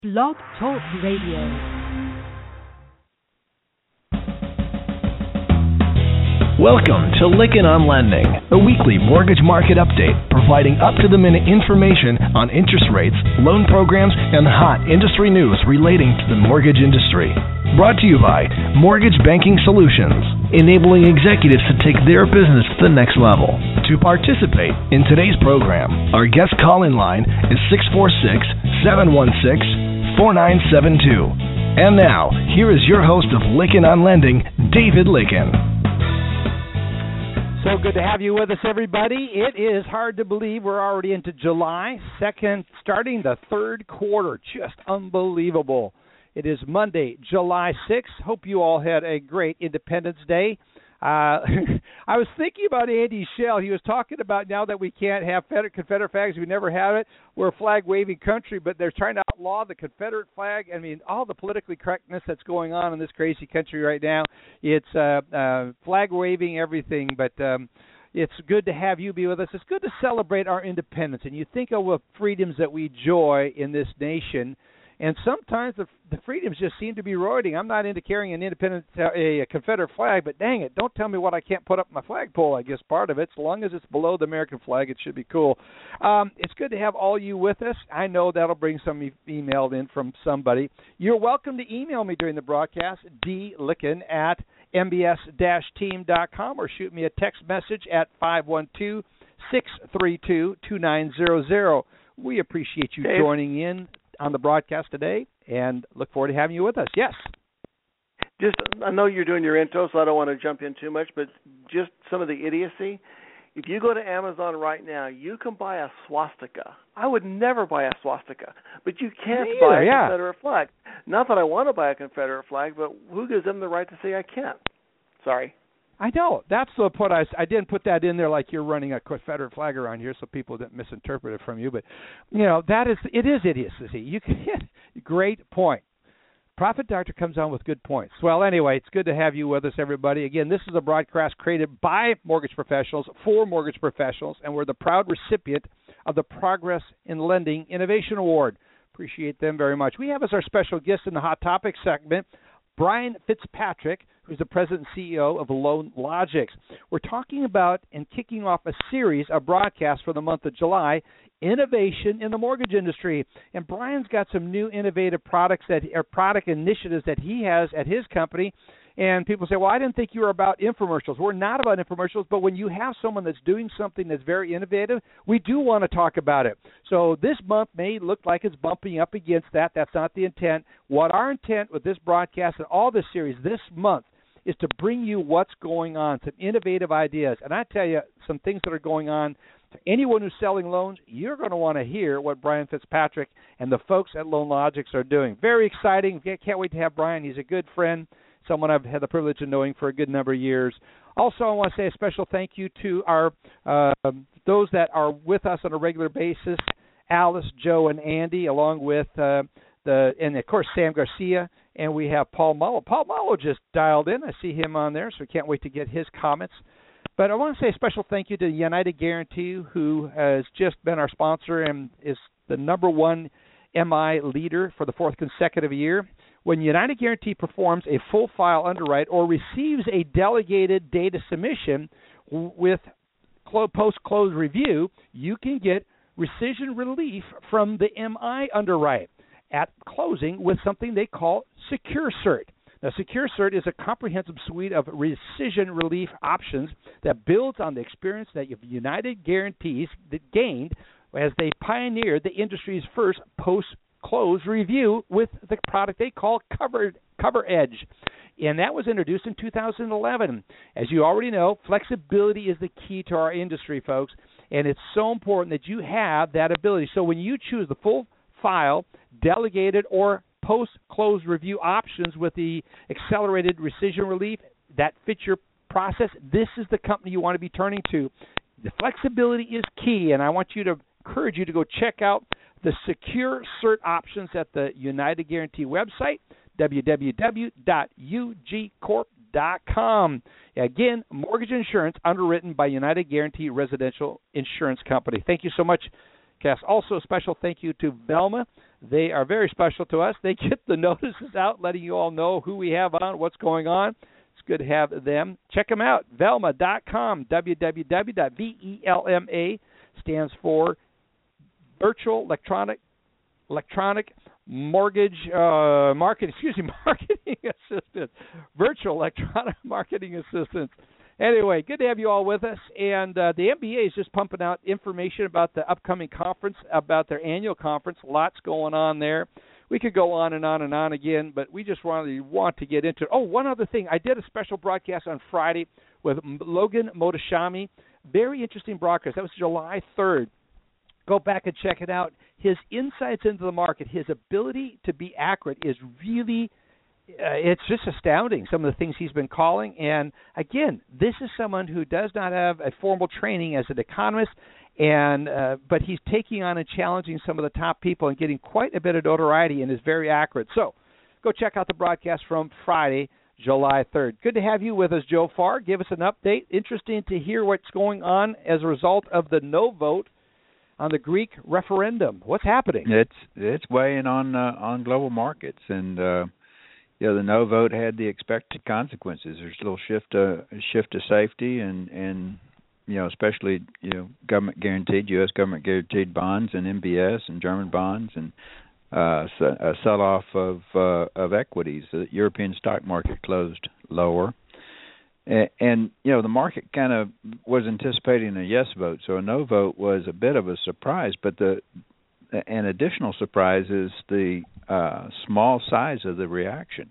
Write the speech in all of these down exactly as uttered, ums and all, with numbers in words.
Blog Talk Radio. Welcome to Lykken on Lending, a weekly mortgage market update providing up-to-the-minute information on interest rates, loan programs, and hot industry news relating to the mortgage industry. Brought to you by Mortgage Banking Solutions, enabling executives to take their business to the next level. To participate in today's program, our guest call-in line is six four six, seven one six, four nine seven two. And now, here is your host of Lykken on Lending, David Lykken. So good to have you with us, everybody. It is hard to believe we're already into July second, starting the third quarter. Just unbelievable. It is Monday, July sixth. Hope you all had a great Independence Day. Uh, I was thinking about Andy Schell. He was talking about now that we can't have Confederate flags. We never have it. We're a flag-waving country, but they're trying to outlaw the Confederate flag. I mean, all the politically correctness that's going on in this crazy country right now. It's uh, uh, flag-waving everything, but um, it's good to have you be with us. It's good to celebrate our independence, and you think of the freedoms that we enjoy in this nation. And sometimes the, the freedoms just seem to be eroding. I'm not into carrying an independent, uh, a, a Confederate flag, but dang it, don't tell me what I can't put up on my flagpole. I guess part of it, as long as it's below the American flag, it should be cool. Um, it's good to have all you with us. I know that'll bring some e- email in from somebody. You're welcome to email me during the broadcast, d lykken at m b s dash team dot com, or shoot me a text message at five one two, six three two, two nine zero zero. We appreciate you Dave. joining in on the broadcast today, and look forward to having you with us. Yes. Just, I know you're doing your intro, so I don't want to jump in too much, but just some of the idiocy. If you go to Amazon right now, you can buy a swastika. I would never buy a swastika, but you can't Me buy either, a yeah. Confederate flag. Not that I want to buy a Confederate flag, but who gives them the right to say I can't? Sorry. I know. That's the point. I, I didn't put that in there like you're running a Confederate flag around here so people didn't misinterpret it from you. But, you know, that is, it is idiocy. You can, great point. Prophet Doctor comes on with good points. Well, anyway, it's good to have you with us, everybody. Again, this is a broadcast created by mortgage professionals for mortgage professionals, and we're the proud recipient of the Progress in Lending Innovation Award. Appreciate them very much. We have as our special guest in the Hot Topics segment, Brian Fitzpatrick, who's the president and C E O of LoanLogix. We're talking about and kicking off a series of broadcasts for the month of July, Innovation in the Mortgage Industry. And Brian's got some new innovative products that are product initiatives that he has at his company. And people say, well, I didn't think you were about infomercials. We're not about infomercials, but when you have someone that's doing something that's very innovative, we do want to talk about it. So this month may look like it's bumping up against that. That's not the intent. What our intent with this broadcast and all this series this month is to bring you what's going on, some innovative ideas. And I tell you, some things that are going on. To anyone who's selling loans, you're going to want to hear what Brian Fitzpatrick and the folks at LoanLogix are doing. Very exciting. Can't wait to have Brian. He's a good friend, someone I've had the privilege of knowing for a good number of years. Also, I want to say a special thank you to our uh, those that are with us on a regular basis, Alice, Joe, and Andy, along with uh, the and, of course, Sam Garcia. And we have Paul Mullo. Paul Mullo just dialed in. I see him on there, so we can't wait to get his comments. But I want to say a special thank you to United Guarantee, who has just been our sponsor and is the number one M I leader for the fourth consecutive year. When United Guarantee performs a full file underwrite or receives a delegated data submission with post-close review, you can get rescission relief from the M I underwrite at closing with something they call Secure Cert. Now, Secure Cert is a comprehensive suite of rescission relief options that builds on the experience that United Guarantees that gained as they pioneered the industry's first post-close review with the product they call Cover, Cover Edge. And that was introduced in two thousand eleven. As you already know, flexibility is the key to our industry, folks, and it's so important that you have that ability. So when you choose the full file, delegated, or post-close review options with the accelerated rescission relief that fits your process, this is the company you want to be turning to. The flexibility is key, and I want you to encourage you to go check out the Secure Cert options at the United Guarantee website, w w w dot u g corp dot com. Again, mortgage insurance underwritten by United Guarantee Residential Insurance Company. Thank you so much, broadcast. Also, a special thank you to Velma. They are very special to us. They get the notices out, letting you all know who we have on, what's going on. It's good to have them. Check them out, velma dot com, w w w dot velma stands for Virtual Electronic Electronic Mortgage uh, Marketing, excuse me, Marketing Assistance. Virtual Electronic Marketing Assistance. Anyway, good to have you all with us. And uh, the M B A is just pumping out information about the upcoming conference, about their annual conference. Lots going on there. We could go on and on and on again, but we just really want to get into it. Oh, one other thing. I did a special broadcast on Friday with Logan Motoshami. Very interesting broadcast. That was July third. Go back and check it out. His insights into the market, his ability to be accurate is really Uh, it's just astounding, some of the things he's been calling. And, again, this is someone who does not have a formal training as an economist, and uh, but he's taking on and challenging some of the top people and getting quite a bit of notoriety and is very accurate. So go check out the broadcast from Friday, July third. Good to have you with us, Joe Farr. Give us an update. Interesting to hear what's going on as a result of the no vote on the Greek referendum. What's happening? It's it's weighing on uh, on global markets, and uh, you know, the no vote had the expected consequences. There's a little shift to shift to safety, and, and you know, especially you know, government guaranteed U S government guaranteed bonds and M B S and German bonds, and uh, a sell off of uh, of equities. The European stock market closed lower. And, and, you know, the market kind of was anticipating a yes vote, so a no vote was a bit of a surprise. But the an additional surprise is the uh, small size of the reaction.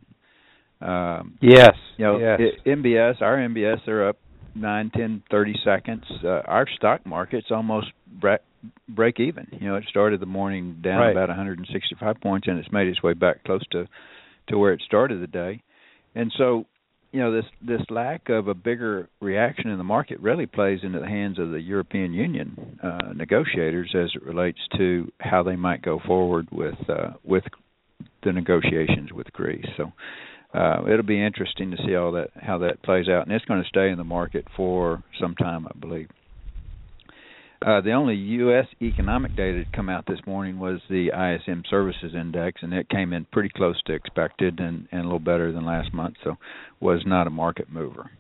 Um, yes. You know, yes. it, M B S, our M B S, they're up nine, ten, thirty seconds. Uh, our stock market's almost break, break even. You know, it started the morning down right. about one hundred sixty-five points, and it's made its way back close to, to where it started the day. And so, you know, this this lack of a bigger reaction in the market really plays into the hands of the European Union uh, negotiators as it relates to how they might go forward with uh, with the negotiations with Greece. So uh, it'll be interesting to see all that how that plays out, and it's going to stay in the market for some time, I believe. Uh, the only U S economic data to come out this morning was the I S M Services Index, and it came in pretty close to expected and, and a little better than last month, so was not a market mover.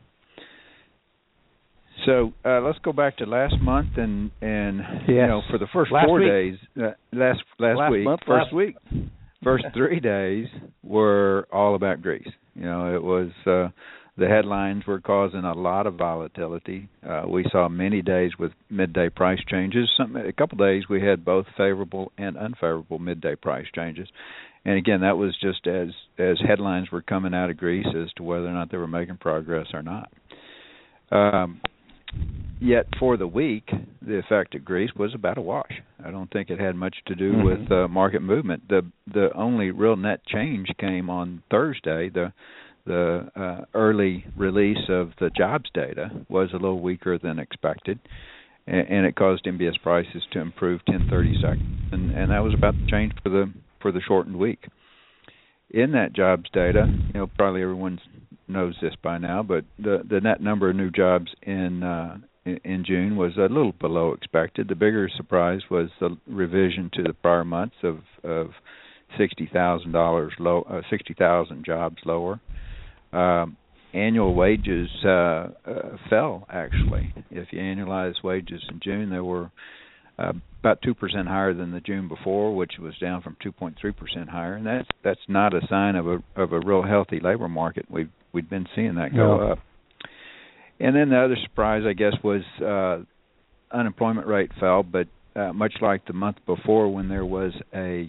So uh, let's go back to last month, and, and yes. you know, for the first last four week. days, uh, last last, last week, month, first last week, first three days were all about Greece. You know, it was uh, the headlines were causing a lot of volatility. Uh, we saw many days with midday price changes. Some, a couple days we had both favorable and unfavorable midday price changes. And again, that was just as as headlines were coming out of Greece as to whether or not they were making progress or not. Um, yet for the week, the effect of Greece was about a wash. I don't think it had much to do mm-hmm. with uh, market movement. The the only real net change came on Thursday. The The uh, early release of the jobs data was a little weaker than expected, and, and it caused M B S prices to improve ten thirty seconds, and, and that was about the change for the for the shortened week. In that jobs data, you know, probably everyone knows this by now, but the, the net number of new jobs in, uh, in in June was a little below expected. The bigger surprise was the revision to the prior months of of sixty thousand dollars low, uh, sixty thousand jobs lower. Um, annual wages uh, uh, fell, actually. If you annualize wages in June, they were uh, about two percent higher than the June before, which was down from two point three percent higher. And that's that's not a sign of a of a real healthy labor market. We've we've been seeing that go no. up. And then the other surprise, I guess, was uh, unemployment rate fell, but uh, much like the month before when there was a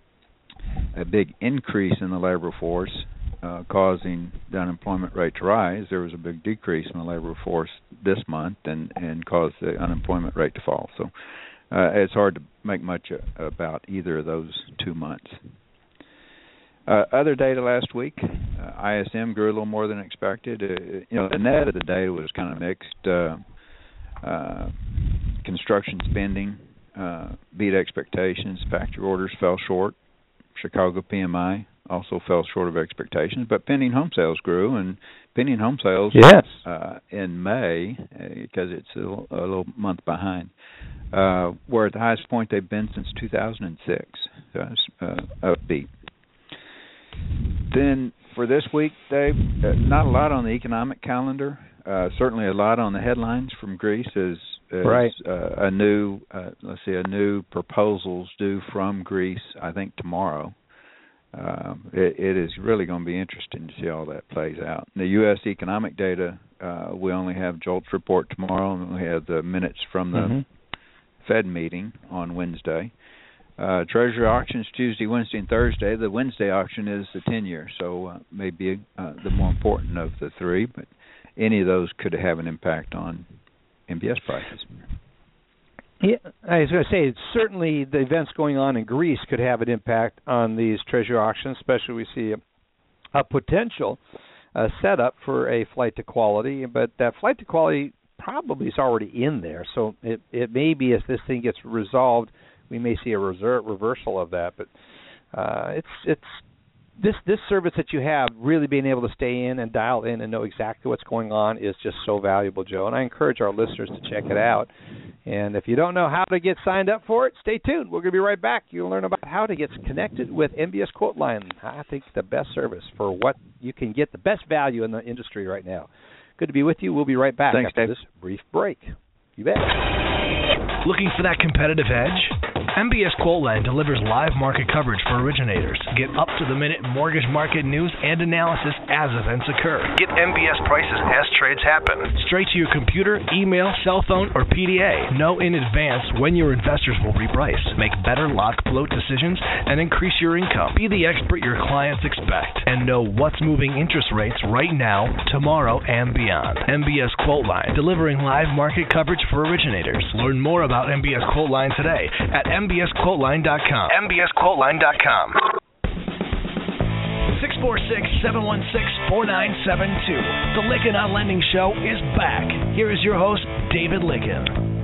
a big increase in the labor force, Uh, causing the unemployment rate to rise, there was a big decrease in the labor force this month and, and caused the unemployment rate to fall. So uh, it's hard to make much about either of those two months. Uh, other data last week, uh, I S M grew a little more than expected. Uh, you know, the net of the data was kind of mixed. Uh, uh, construction spending uh, beat expectations. Factory orders fell short. Chicago P M I also fell short of expectations. But pending home sales grew, and pending home sales yes. uh, in May, because uh, it's a little, a little month behind, uh, were at the highest point they've been since two thousand six. So it's uh, upbeat. Then for this week, Dave, uh, not a lot on the economic calendar. Uh, certainly a lot on the headlines from Greece as, as right. uh, a new, uh, let's see, a new proposals due from Greece, I think tomorrow. Um, it, it is really going to be interesting to see how that plays out. The U S economic data, uh, we only have JOLTS report tomorrow, and we have the minutes from the mm-hmm. Fed meeting on Wednesday. Uh, Treasury auctions Tuesday, Wednesday, and Thursday. The Wednesday auction is the ten-year, so uh, maybe uh, the more important of the three, but any of those could have an impact on M B S prices. Yeah, I was going to say, certainly the events going on in Greece could have an impact on these Treasury auctions, especially we see a, a potential uh, setup for a flight to quality, but that flight to quality probably is already in there, so it, it may be as this thing gets resolved, we may see a reser- reversal of that, but uh, it's it's this this service that you have, really being able to stay in and dial in and know exactly what's going on is just so valuable, Joe. And I encourage our listeners to check it out. And if you don't know how to get signed up for it, stay tuned. We're going to be right back. You'll learn about how to get connected with M B S Quote Line. I think the best service for what you can get the best value in the industry right now. Good to be with you. We'll be right back Thanks, after Dave. this brief break. You bet. Looking for that competitive edge? M B S Quoteline delivers live market coverage for originators. Get up-to-the-minute mortgage market news and analysis as events occur. Get M B S prices as trades happen. Straight to your computer, email, cell phone, or P D A. Know in advance when your investors will reprice. Make better lock float decisions and increase your income. Be the expert your clients expect and know what's moving interest rates right now, tomorrow, and beyond. M B S Quoteline, delivering live market coverage for originators. Learn more about M B S Quoteline today at M B S Quoteline dot com. M B S Quoteline dot com. six four six, seven one six, four nine seven two. The Lykken on Lending Show is back. Here is your host, David Lykken.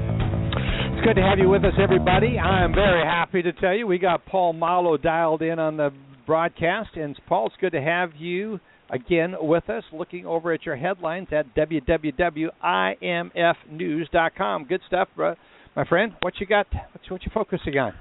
It's good to have you with us, everybody. I'm very happy to tell you we got Paul Malo dialed in on the broadcast. And, Paul, it's good to have you again with us, looking over at your headlines at w w w dot i m f news dot com. Good stuff, bro. My friend, what you got? What you, what you focusing on?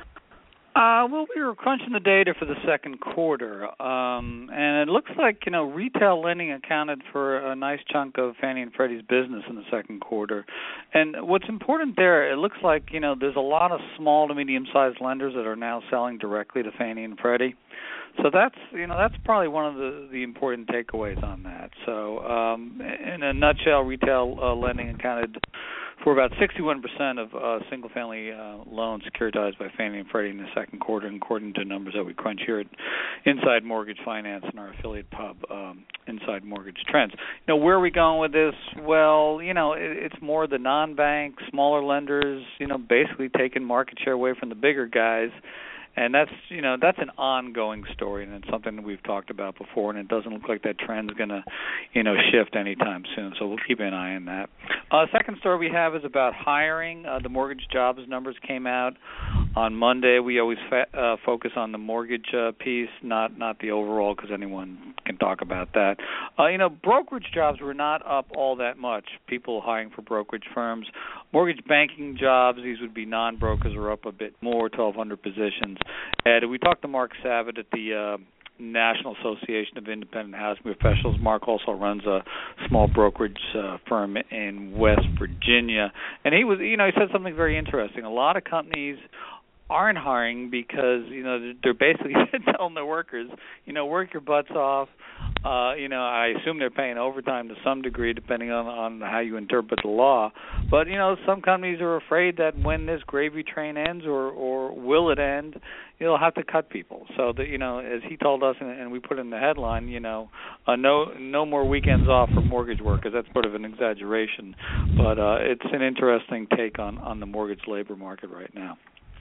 Uh, well, we were crunching the data for the second quarter, um, and it looks like, you know, retail lending accounted for a nice chunk of Fannie and Freddie's business in the second quarter. And what's important there, it looks like, you know, there's a lot of small to medium-sized lenders that are now selling directly to Fannie and Freddie. So that's, you know, that's probably one of the, the important takeaways on that. So um, in a nutshell, retail uh, lending accounted for about sixty-one percent of uh, single-family uh, loans securitized by Fannie and Freddie in the second quarter, according to numbers that we crunch here at Inside Mortgage Finance and our affiliate pub, um, Inside Mortgage Trends. You know, where are we going with this? Well, you know, it, it's more the non-bank, smaller lenders, you know, basically taking market share away from the bigger guys. And that's, you know, that's an ongoing story, and it's something that we've talked about before, and it doesn't look like that trend's going to, you know, shift anytime soon. So we'll keep an eye on that. Uh, second story we have is about hiring. Uh, the mortgage jobs numbers came out on Monday. We always fa- uh, focus on the mortgage uh, piece, not not the overall, because anyone can talk about that. Uh, you know, brokerage jobs were not up all that much. People hiring for brokerage firms. Mortgage banking jobs, these would be non-brokers, are up a bit more, twelve hundred positions. And we talked to Mark Savitt at the uh, National Association of Independent Housing Professionals. Mark also runs a small brokerage uh, firm in West Virginia, and he was, you know, he said something very interesting. A lot of companies aren't hiring because, you know, they're basically telling their workers, you know, work your butts off. Uh, you know, I assume they're paying overtime to some degree, depending on, on how you interpret the law. But, you know, some companies are afraid that when this gravy train ends, or, or will it end, you'll have to cut people. So, that, you know, as he told us, and, and we put in the headline, you know, uh, no no more weekends off for mortgage workers. That's sort of an exaggeration. But uh, it's an interesting take on, on the mortgage labor market right now.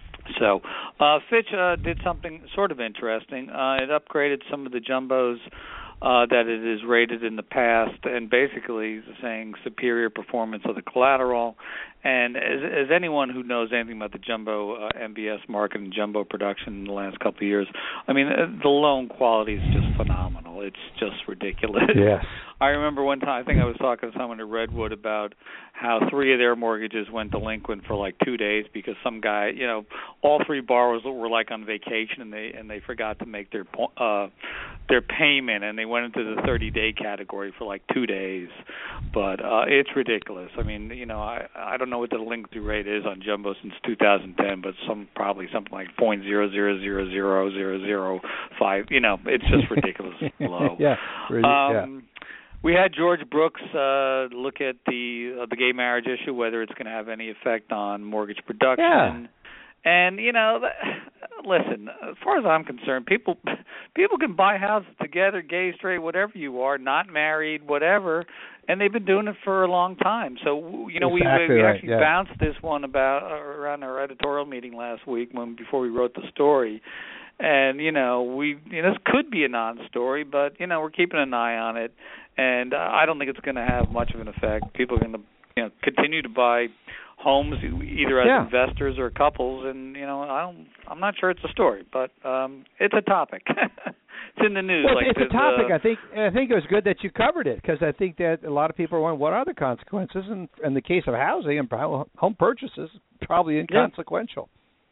So uh, Fitch uh, did something sort of interesting. Uh, it upgraded some of the jumbos uh, that it is rated in the past, and basically saying superior performance of the collateral. And as, as anyone who knows anything about the jumbo uh, M B S market and jumbo production in the last couple of years, I mean, the loan quality is just phenomenal. It's just ridiculous. Yes. I remember one time, I think I was talking to someone at Redwood about how three of their mortgages went delinquent for like two days because some guy, you know, all three borrowers were like on vacation and they and they forgot to make their uh, their payment, and they went into the thirty-day category for like two days. But uh, it's ridiculous. I mean, you know, I I don't know what the delinquency rate is on jumbo since two thousand ten, but some probably something like point zero zero zero zero zero zero five. You know, it's just ridiculously low. yeah. Really, um, yeah. We had George Brooks uh, look at the uh, the gay marriage issue, whether it's going to have any effect on mortgage production. Yeah. And you know, listen, as far as I'm concerned, people people can buy houses together, gay, straight, whatever you are, not married, whatever, and they've been doing it for a long time. So you know, exactly we, we right, actually yeah. bounced this one about uh, around our editorial meeting last week when before we wrote the story. And you know, we you know, this could be a non-story, but you know, we're keeping an eye on it, and uh, I don't think it's going to have much of an effect. People are going to you know continue to buy homes either as yeah. investors or couples, and you know, I don't, I'm not sure it's a story, but um, it's a topic. It's in the news. Well, like it's a topic. Uh, I think I think it was good that you covered it because I think that a lot of people are wondering what are the consequences, and in the case of housing and home purchases, probably inconsequential.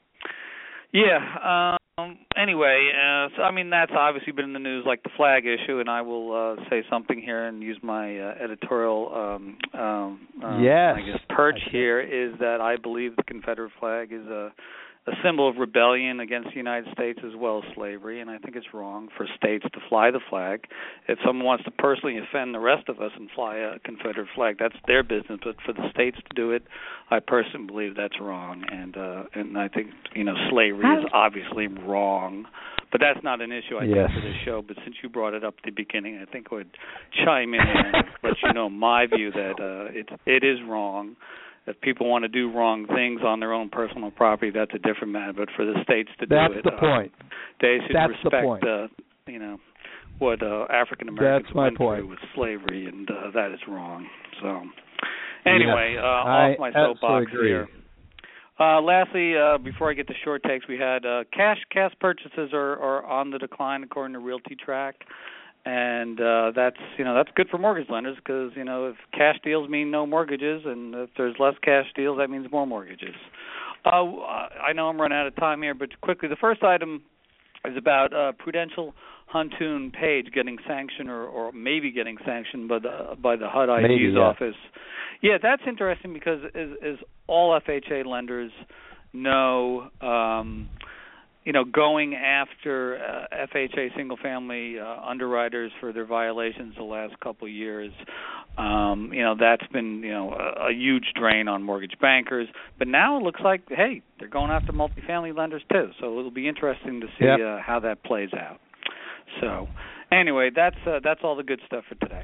Yeah. Um, anyway, uh, so I mean that's obviously been in the news, like the flag issue, and I will uh, say something here and use my uh, editorial, um, um, um, yes. I guess, perch here is that I believe the Confederate flag is a, a symbol of rebellion against the United States as well as slavery, and I think it's wrong for states to fly the flag. If someone wants to personally offend the rest of us and fly a Confederate flag, that's their business, but for the states to do it, I personally believe that's wrong, and uh, and I think, you know, slavery is obviously wrong, but that's not an issue, I yes. think, for this show, but since you brought it up at the beginning, I think I would chime in and let you know my view that uh, it, it is wrong. If people want to do wrong things on their own personal property, that's a different matter. But for the states to do that's it, the uh, point. they should that's respect, the point. Uh, you know, what uh, African Americans went point. through with slavery, and uh, that is wrong. So, anyway, yes, uh, I off my soapbox agree. here. Uh, lastly, uh, before I get to short takes, we had uh, cash cash purchases are, are on the decline according to Realty Track. And uh, that's you know that's good for mortgage lenders because you know if cash deals mean no mortgages, and if there's less cash deals, that means more mortgages. Uh, I know I'm running out of time here, but quickly, the first item is about uh, Prudential Huntoon Page getting sanctioned or, or maybe getting sanctioned by the by the H U D I G's yeah. office. Yeah, that's interesting because as, as all F H A lenders know. Um, You know, going after uh, F H A single-family uh, underwriters for their violations the last couple of years, um, you know, that's been, you know, a, a huge drain on mortgage bankers. But now it looks like, hey, they're going after multifamily lenders too. So it'll be interesting to see yep. uh, how that plays out. So anyway, that's uh, that's all the good stuff for today.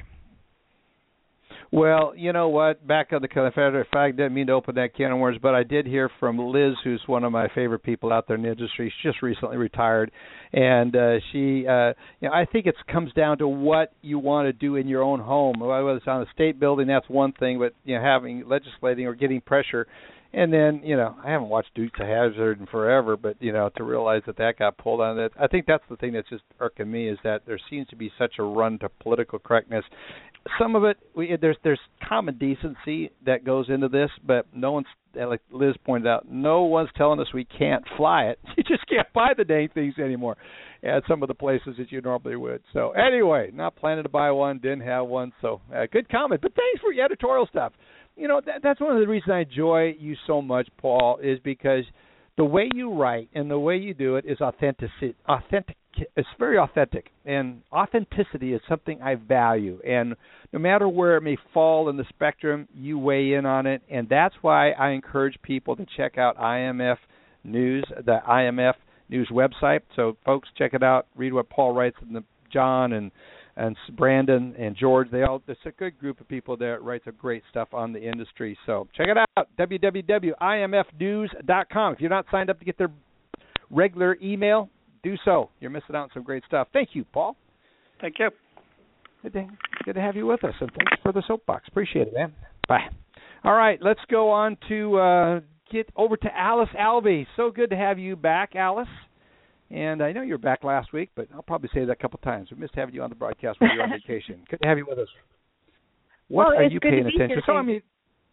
Well, you know what? Back on the Confederate flag, didn't mean to open that can of worms, but I did hear from Liz, who's one of my favorite people out there in the industry. She just recently retired, and uh, she, uh, you know, I think it comes down to what you want to do in your own home. Whether it's on a state building, that's one thing, but you know, having legislating or getting pressure. And then, you know, I haven't watched Dukes of Hazzard in forever, but, you know, to realize that that got pulled on that, I think that's the thing that's just irking me is that there seems to be such a run to political correctness. Some of it, we, there's there's common decency that goes into this, but no one's, like Liz pointed out, no one's telling us we can't fly it. You just can't buy the dang things anymore at some of the places that you normally would. So anyway, not planning to buy one, didn't have one, so uh, good comment. But thanks for your editorial stuff. You know, that, that's one of the reasons I enjoy you so much, Paul, is because the way you write and the way you do it is authentic. Authentic. It's very authentic, and authenticity is something I value. And no matter where it may fall in the spectrum, you weigh in on it, and that's why I encourage people to check out I M F News, the I M F News website. So, folks, check it out. Read what Paul writes, and the John and and Brandon and George. They all it's a good group of people that writes some great stuff on the industry. So check it out, w w w dot i m f news dot com. If you're not signed up to get their regular email, do so. You're missing out on some great stuff. Thank you, Paul. Thank you. Good to, good to have you with us, and thanks for the soapbox. Appreciate it, man. Bye. All right, let's go on to uh, get over to Alice Alvey. So good to have you back, Alice. And I know you were back last week, but I'll probably say that a couple times. We missed having you on the broadcast while you were on vacation. Good to have you with us. What well, are you paying attention to? So, I mean,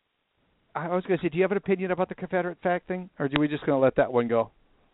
I was going to say, do you have an opinion about the Confederate flag thing, or are we just going to let that one go?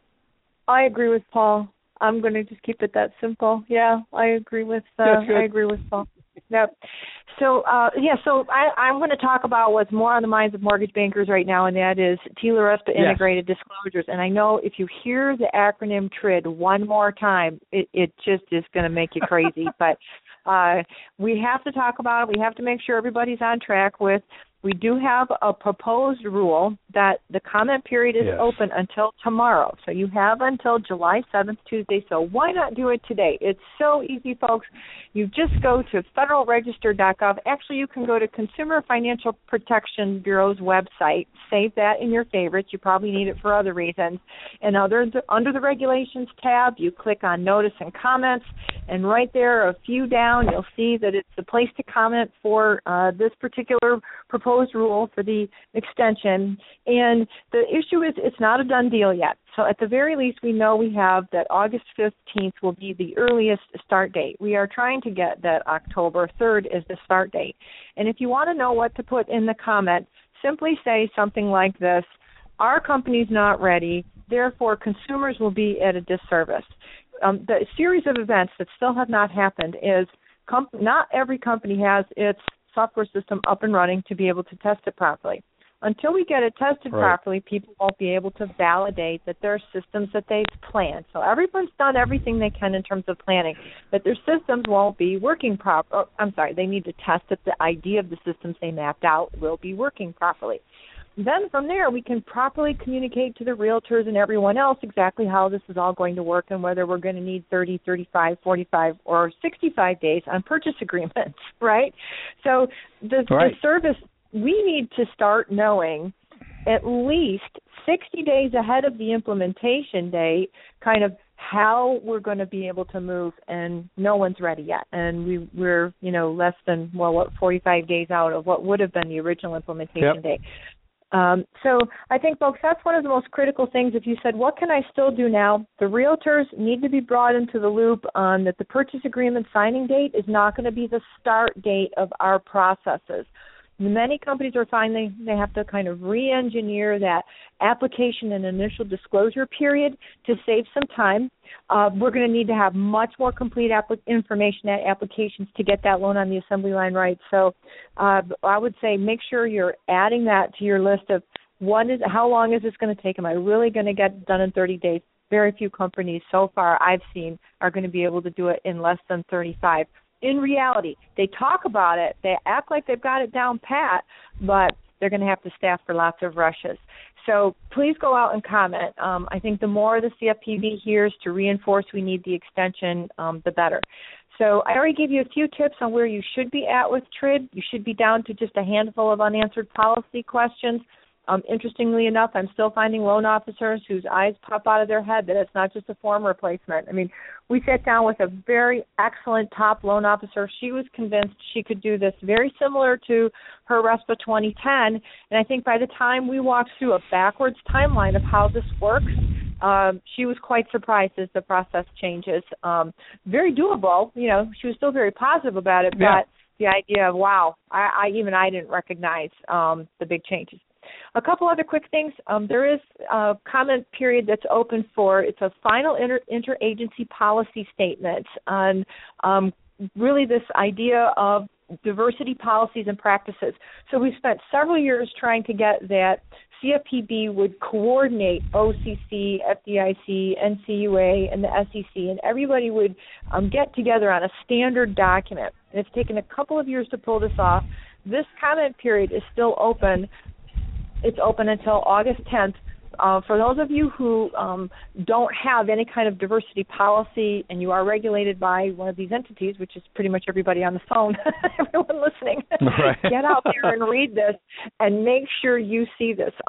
I agree with Paul. I'm going to just keep it that simple. Yeah, I agree with. Uh, I agree with Paul. Yep. So, uh, yeah, so I, I'm going to talk about what's more on the minds of mortgage bankers right now, and that is TILA-RESPA integrated yes. disclosures. And I know if you hear the acronym T R I D one more time, it, it just is going to make you crazy. But uh, we have to talk about it. We have to make sure everybody's on track with. We do have a proposed rule that the comment period is yes. open until tomorrow. So you have until July seventh, Tuesday. So why not do it today? It's so easy, folks. You just go to federal register dot gov. Actually, you can go to Consumer Financial Protection Bureau's website. Save that in your favorites. You probably need it for other reasons. And other, under the Regulations tab, you click on Notice and Comments. And right there, a few down, you'll see that it's the place to comment for uh, this particular proposal. Proposed rule for the extension, and the issue is it's not a done deal yet. So at the very least, we know we have that August fifteenth will be the earliest start date. We are trying to get that October third as the start date. And if you want to know what to put in the comment, simply say something like this: our company's not ready, therefore consumers will be at a disservice. Um, the series of events that still have not happened is com- not every company has its software system up and running to be able to test it properly. Until we get it tested right. properly, people won't be able to validate that there are systems that they've planned. So everyone's done everything they can in terms of planning, but their systems won't be working properly. Oh, I'm sorry, they need to test that the idea of the systems they mapped out will be working properly. Then from there, we can properly communicate to the realtors and everyone else exactly how this is all going to work and whether we're going to need thirty, thirty-five, forty-five, or sixty-five days on purchase agreements, right? So the, right. the service, we need to start knowing at least sixty days ahead of the implementation date kind of how we're going to be able to move, and no one's ready yet. And we, we're, you know, less than, well, what, forty-five days out of what would have been the original implementation yep. date. Um, so I think, folks, that's one of the most critical things. If you said, what can I still do now? The realtors need to be brought into the loop on that the purchase agreement signing date is not going to be the start date of our processes. Many companies are finding they have to kind of re-engineer that application and initial disclosure period to save some time. Uh, we're going to need to have much more complete app- information at applications to get that loan on the assembly line right. So uh, I would say make sure you're adding that to your list of what is, how long is this going to take? Am I really going to get it done in thirty days? Very few companies so far I've seen are going to be able to do it in less than thirty-five. In reality, they talk about it, they act like they've got it down pat, but they're going to have to staff for lots of rushes. So please go out and comment. Um, I think the more the C F P B hears to reinforce we need the extension, um, the better. So I already gave you a few tips on where you should be at with T R I D. You should be down to just a handful of unanswered policy questions. Um, interestingly enough, I'm still finding loan officers whose eyes pop out of their head that it's not just a form replacement. I mean, we sat down with a very excellent top loan officer. She was convinced she could do this very similar to her RESPA twenty ten, and I think by the time we walked through a backwards timeline of how this works, um, she was quite surprised as the process changes. Um, very doable. You know, she was still very positive about it, yeah. but the idea of, wow, I, I even I didn't recognize um, the big changes. A couple other quick things. Um, there is a comment period that's open for, it's a final inter- interagency policy statement on um, really this idea of diversity policies and practices. So we've spent several years trying to get that C F P B would coordinate O C C, F D I C, N C U A, and the S E C, and everybody would um, get together on a standard document. And it's taken a couple of years to pull this off. This comment period is still open. It's open until August tenth. Uh, for those of you who um, don't have any kind of diversity policy and you are regulated by one of these entities, which is pretty much everybody on the phone, everyone listening, right. Get out there and read this and make sure you see this. Um,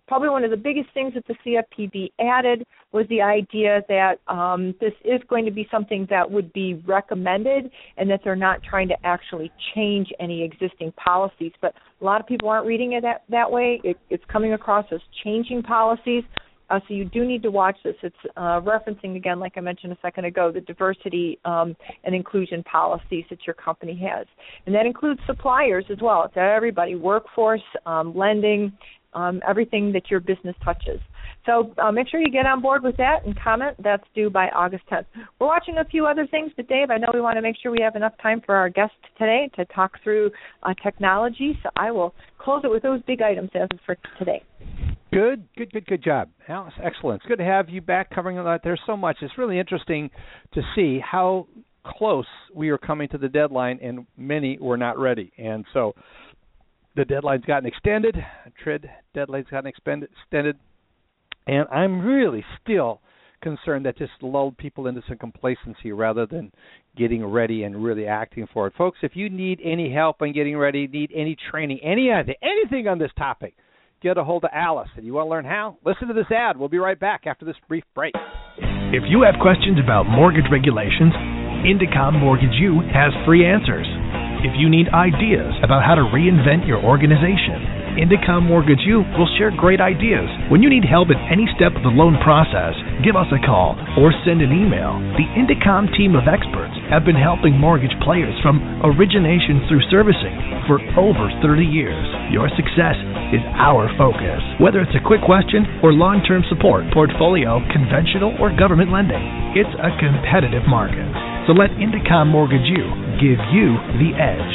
probably one of the biggest things that the C F P B added was the idea that um, this is going to be something that would be recommended and that they're not trying to actually change any existing policies. But a lot of people aren't reading it that, that way. It, it's coming across as changing policies. Uh, so you do need to watch this. It's uh, referencing, again, like I mentioned a second ago, the diversity um, and inclusion policies that your company has. And that includes suppliers as well. It's everybody, workforce, um, lending, um, everything that your business touches. So uh, make sure you get on board with that and comment. That's due by August tenth. We're watching a few other things, but, Dave, I know we want to make sure we have enough time for our guest today to talk through uh, technology. So I will close it with those big items as of for today. Good, good, good, good job, Alice. Excellent. It's good to have you back covering that. There's so much. It's really interesting to see how close we are coming to the deadline, and many were not ready. And so the deadline's gotten extended. T R I D deadline's gotten expended, extended. And I'm really still concerned that just lulled people into some complacency rather than getting ready and really acting for it. Folks, if you need any help on getting ready, need any training, any anything on this topic, get a hold of Alice. And you want to learn how? Listen to this ad. We'll be right back after this brief break. If you have questions about mortgage regulations, Indicom Mortgage U has free answers. If you need ideas about how to reinvent your organization, Indicom Mortgage U will share great ideas. When you need help at any step of the loan process, give us a call or send an email. The Indicom team of experts have been helping mortgage players from origination through servicing for over thirty years. Your success is our focus. Whether it's a quick question or long-term support, portfolio, conventional, or government lending, it's a competitive market. So let Indicom Mortgage U give you the edge.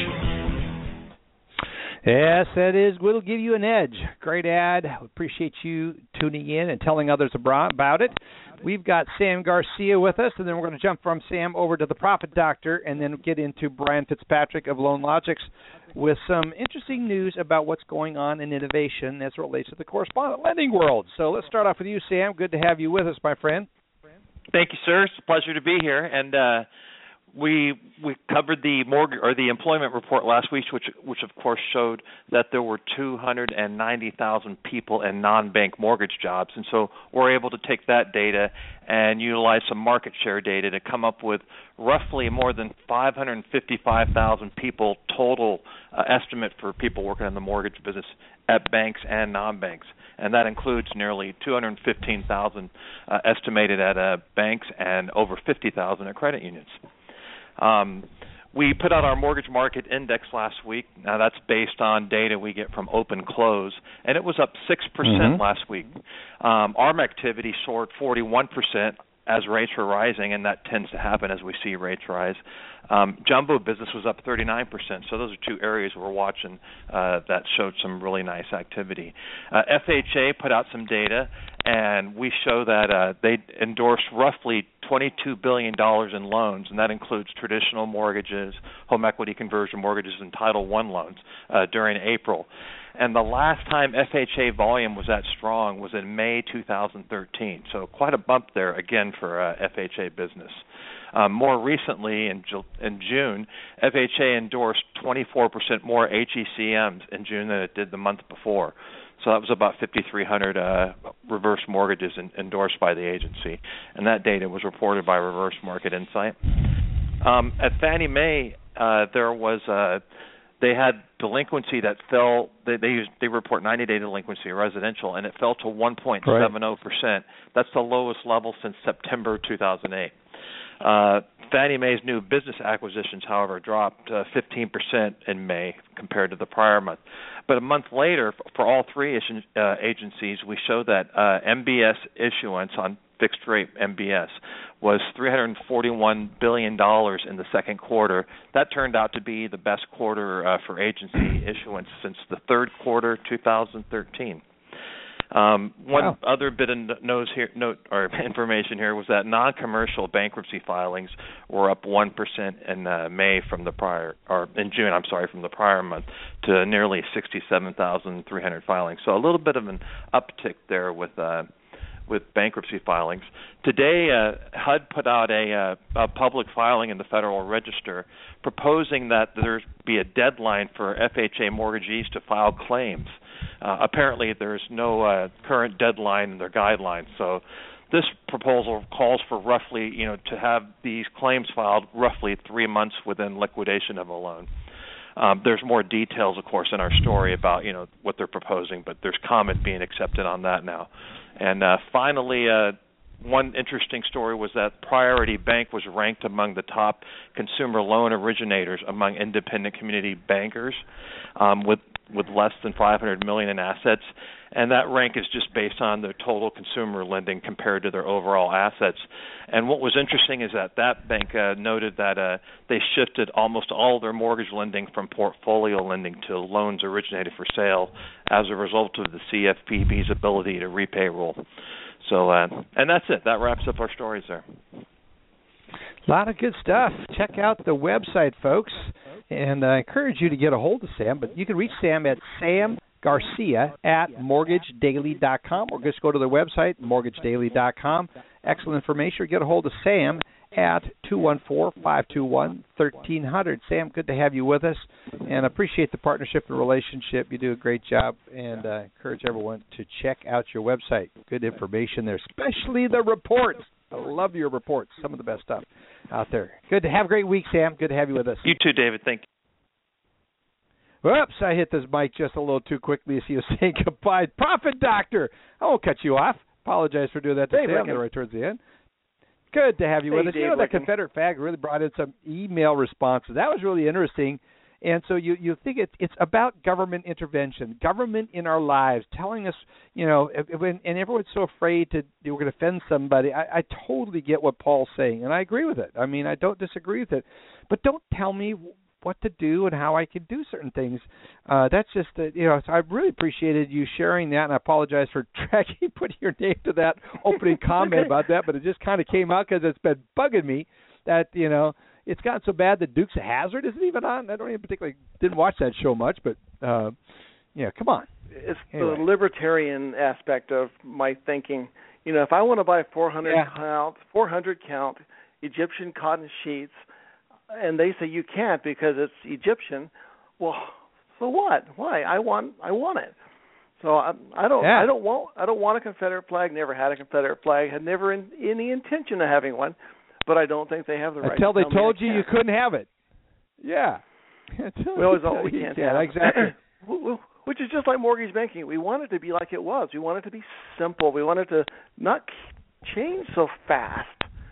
Yes, that is. We'll give you an edge. Great ad. We appreciate you tuning in and telling others about it. We've got Sam Garcia with us, and then we're going to jump from Sam over to the Profit Doctor and then get into Brian Fitzpatrick of LoanLogix with some interesting news about what's going on in innovation as it relates to the correspondent lending world. So let's start off with you, Sam. Good to have you with us, my friend. Thank you, sir. It's a pleasure to be here. And uh, we we covered the mortgage or the employment report last week, which which of course showed that there were two hundred ninety thousand people in non-bank mortgage jobs, and so we're able to take that data and utilize some market share data to come up with roughly more than five hundred fifty-five thousand people total uh, estimate for people working in the mortgage business at banks and non-banks. And that includes nearly two hundred fifteen thousand uh, estimated at uh, banks and over fifty thousand at credit unions. Um, we put out our mortgage market index last week. Now that's based on data we get from Open Close, and it was up six percent mm-hmm. last week. Um, A R M activity soared forty-one percent as rates were rising, and that tends to happen as we see rates rise. Um, jumbo business was up thirty-nine percent, so those are two areas we're watching uh, that showed some really nice activity. Uh, F H A put out some data, and we show that uh, they endorsed roughly twenty-two billion dollars in loans, and that includes traditional mortgages, home equity conversion mortgages, and Title one loans uh, during April. And the last time F H A volume was that strong was in May two thousand thirteen, so quite a bump there again for uh, F H A business. Um, more recently, in, in June, F H A endorsed twenty-four percent more H E C Ms in June than it did the month before. So that was about fifty-three hundred uh, reverse mortgages in, endorsed by the agency, and that data was reported by Reverse Market Insight. Um, at Fannie Mae, uh, there was uh, they had delinquency that fell. They they, used, they report ninety-day delinquency residential, and it fell to one point seven zero percent. That's the lowest level since September two thousand eight. Uh, Fannie Mae's new business acquisitions, however, dropped uh, fifteen percent in May compared to the prior month. But a month later, for all three issue, uh, agencies, we show that uh, M B S issuance on fixed-rate M B S was three hundred forty-one billion dollars in the second quarter. That turned out to be the best quarter uh, for agency issuance since the third quarter two thousand thirteen. Um, one wow. other bit of note here, note or information here was that non-commercial bankruptcy filings were up one percent in uh, May from the prior, or in June, I'm sorry, from the prior month to nearly sixty-seven thousand three hundred filings. So a little bit of an uptick there with uh, with bankruptcy filings. Today, uh, H U D put out a, uh, a public filing in the Federal Register proposing that there be a deadline for F H A mortgagees to file claims. Uh, apparently, there's no uh, current deadline in their guidelines, so this proposal calls for roughly, you know, to have these claims filed roughly three months within liquidation of a loan. Um, there's more details, of course, in our story about, you know, what they're proposing, but there's comment being accepted on that now. And uh, finally, uh, one interesting story was that Priority Bank was ranked among the top consumer loan originators among independent community bankers um, with with less than five hundred million dollars in assets, and that rank is just based on their total consumer lending compared to their overall assets. And what was interesting is that that bank uh, noted that uh, they shifted almost all of their mortgage lending from portfolio lending to loans originated for sale as a result of the C F P B's ability to repay rule. So, uh, and that's it. That wraps up our stories there. A lot of good stuff. Check out the website, folks, and I encourage you to get a hold of Sam. But you can reach Sam at Sam Garcia at mortgage daily dot com, or just go to their website, mortgage daily dot com. Excellent information. Or get a hold of Sam at two one four, five two one, one three zero zero. Sam, good to have you with us, and appreciate the partnership and relationship. You do a great job, and uh, encourage everyone to check out your website. Good information there, especially the reports. I love your reports. Some of the best stuff out there. Good to have a great week, Sam. Good to have you with us. You too, David. Thank you. Whoops, I hit this mic just a little too quickly as he was saying goodbye. Profit Doctor, I won't cut you off. Apologize for doing that to Sam right towards the end. Good to have you hey, with us. Dave you know, that Wicken. Confederate flag really brought in some email responses. That was really interesting. And so you, you think it's it's about government intervention, government in our lives, telling us, you know, if, when, and everyone's so afraid to we're going to offend somebody. I, I totally get what Paul's saying, and I agree with it. I mean, I don't disagree with it. But don't tell me what to do and how I can do certain things. Uh, that's just, uh, you know, so I really appreciated you sharing that, and I apologize for tracking, putting your name to that opening comment about that, but it just kind of came out because it's been bugging me that, you know, it's gotten so bad that Dukes of Hazzard isn't even on. I don't even particularly didn't watch that show much, but uh, yeah, come on. It's anyway. The libertarian aspect of my thinking. You know, if I want to buy four hundred yeah. count, four hundred count Egyptian cotton sheets, and they say you can't because it's Egyptian, well, so what? Why? I want, I want it. So I, I don't, yeah. I don't want, I don't want a Confederate flag. Never had a Confederate flag. Had never in, any intention of having one. But I don't think they have the right until to they told you you you couldn't have it. Yeah. We always all we can't have. Exactly. Which is just like mortgage banking. We want it to be like it was. We want it to be simple. We want it to not change so fast.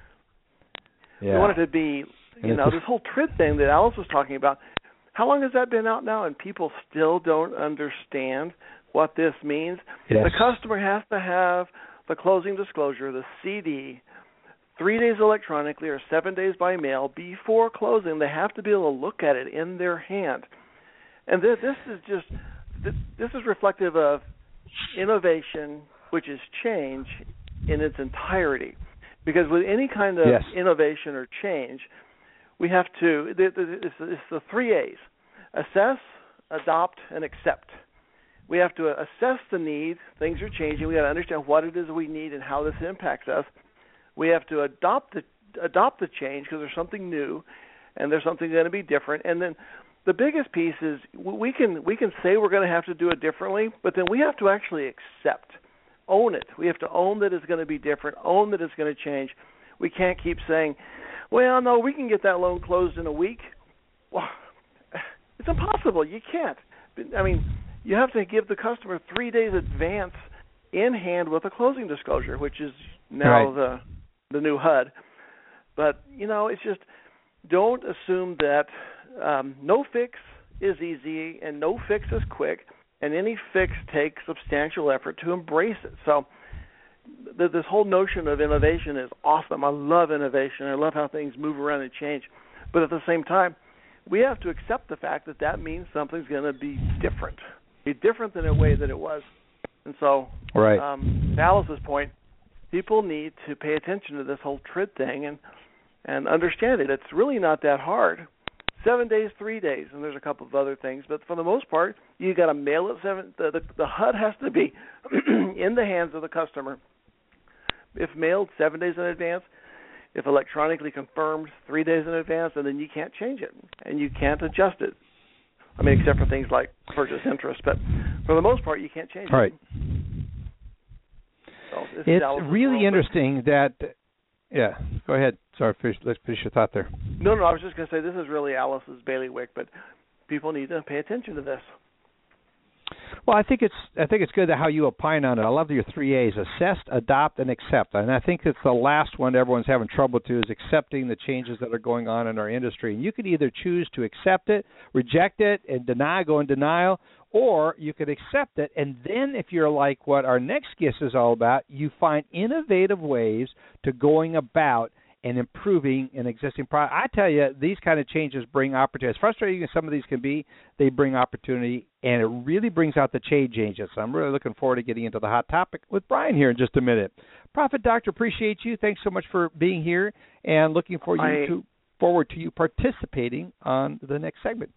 Yeah. We want it to be, you know, this whole T R I D thing that Alice was talking about. How long has that been out now, and people still don't understand what this means? Yes. The customer has to have the closing disclosure, the C D, three days electronically or seven days by mail before closing. They have to be able to look at it in their hand. And this, this is just, this, this is reflective of innovation, which is change in its entirety. Because with any kind of yes. innovation or change, we have to, it's, it's the three A's: assess, adopt, and accept. We have to assess the need. Things are changing. We got to understand what it is we need and how this impacts us. We have to adopt the adopt the change because there's something new, and there's something going to be different. And then the biggest piece is we can we can say we're going to have to do it differently, but then we have to actually accept, own it. We have to own that it's going to be different, own that it's going to change. We can't keep saying, "Well, no, we can get that loan closed in a week." Well, it's impossible. You can't. I mean, you have to give the customer three days advance in hand with a closing disclosure, which is now right. the the new H U D. But, you know, it's just don't assume that um, no fix is easy and no fix is quick, and any fix takes substantial effort to embrace it. So th- this whole notion of innovation is awesome. I love innovation. I love how things move around and change. But at the same time, we have to accept the fact that that means something's going to be different, be different than a way that it was. And so, right. um, to Alice's point, people need to pay attention to this whole T R I D thing and and understand it. It's really not that hard. Seven days, three days, and there's a couple of other things. But for the most part, you got to mail it seven. The, the, the H U D has to be in the hands of the customer if mailed, seven days in advance. If electronically confirmed, three days in advance, and then you can't change it, and you can't adjust it. I mean, except for things like purchase interest, but for the most part, you can't change All right. it. So it's really interesting that, yeah, go ahead. Sorry, finish, let's finish your thought there. No, no, I was just going to say this is really Alice's bailiwick, but people need to pay attention to this. Well, I think it's I think it's good how you opine on it. I love your three A's: assess, adopt, and accept. And I think it's the last one everyone's having trouble to is accepting the changes that are going on in our industry. And you can either choose to accept it, reject it, and deny, go in denial, or you could accept it. And then if you're like what our next guest is all about, you find innovative ways to going about and improving an existing product. I tell you, these kind of changes bring opportunity. As frustrating as some of these can be, they bring opportunity, and it really brings out the change agents. So I'm really looking forward to getting into the hot topic with Brian here in just a minute. Prophet Doctor, appreciate you. Thanks so much for being here, and looking for you I, to, forward to you participating on the next segment.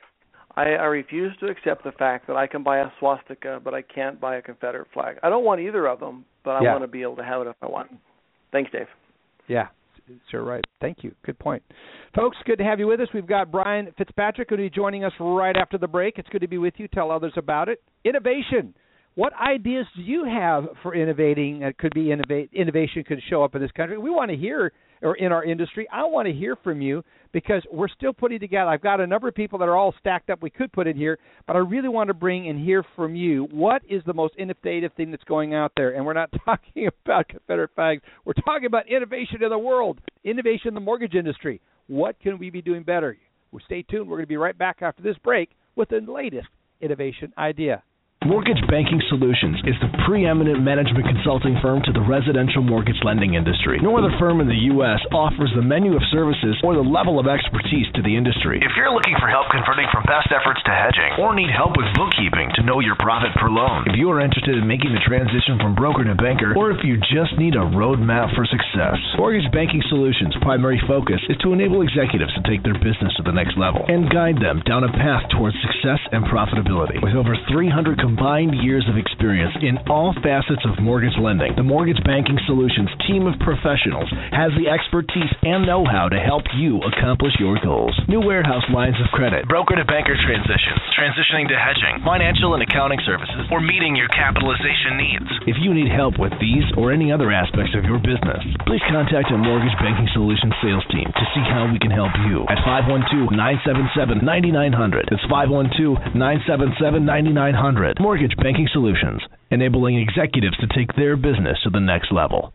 I, I refuse to accept the fact that I can buy a swastika, but I can't buy a Confederate flag. I don't want either of them, but I yeah. want to be able to have it if I want. Thanks, Dave. Yeah. Sure, right. Thank you. Good point. Folks, good to have you with us. We've got Brian Fitzpatrick going to be joining us right after the break. It's good to be with you. Tell others about it. Innovation. What ideas do you have for innovating? That could be innovate, innovation could show up in this country. We want to hear, or in our industry, I want to hear from you because we're still putting together. I've got a number of people that are all stacked up we could put in here, but I really want to bring and hear from you. What is the most innovative thing that's going out there? And we're not talking about Confederate flags. We're talking about innovation in the world, innovation in the mortgage industry. What can we be doing better? Well, stay tuned. We're going to be right back after this break with the latest innovation idea. Mortgage Banking Solutions is the preeminent management consulting firm to the residential mortgage lending industry. No other firm in the U S offers the menu of services or the level of expertise to the industry. If you're looking for help converting from past efforts to hedging or need help with bookkeeping to know your profit per loan, if you are interested in making the transition from broker to banker, or if you just need a roadmap for success, Mortgage Banking Solutions' primary focus is to enable executives to take their business to the next level and guide them down a path towards success and profitability. With over three hundred combined years of experience in all facets of mortgage lending, the Mortgage Banking Solutions team of professionals has the expertise and know-how to help you accomplish your goals. New warehouse lines of credit, broker to banker transitions, transitioning to hedging, financial and accounting services, or meeting your capitalization needs. If you need help with these or any other aspects of your business, please contact a Mortgage Banking Solutions sales team to see how we can help you at five one two, nine seven seven, nine nine zero zero. That's five one two, nine seven seven, nine nine zero zero. Mortgage Banking Solutions, enabling executives to take their business to the next level.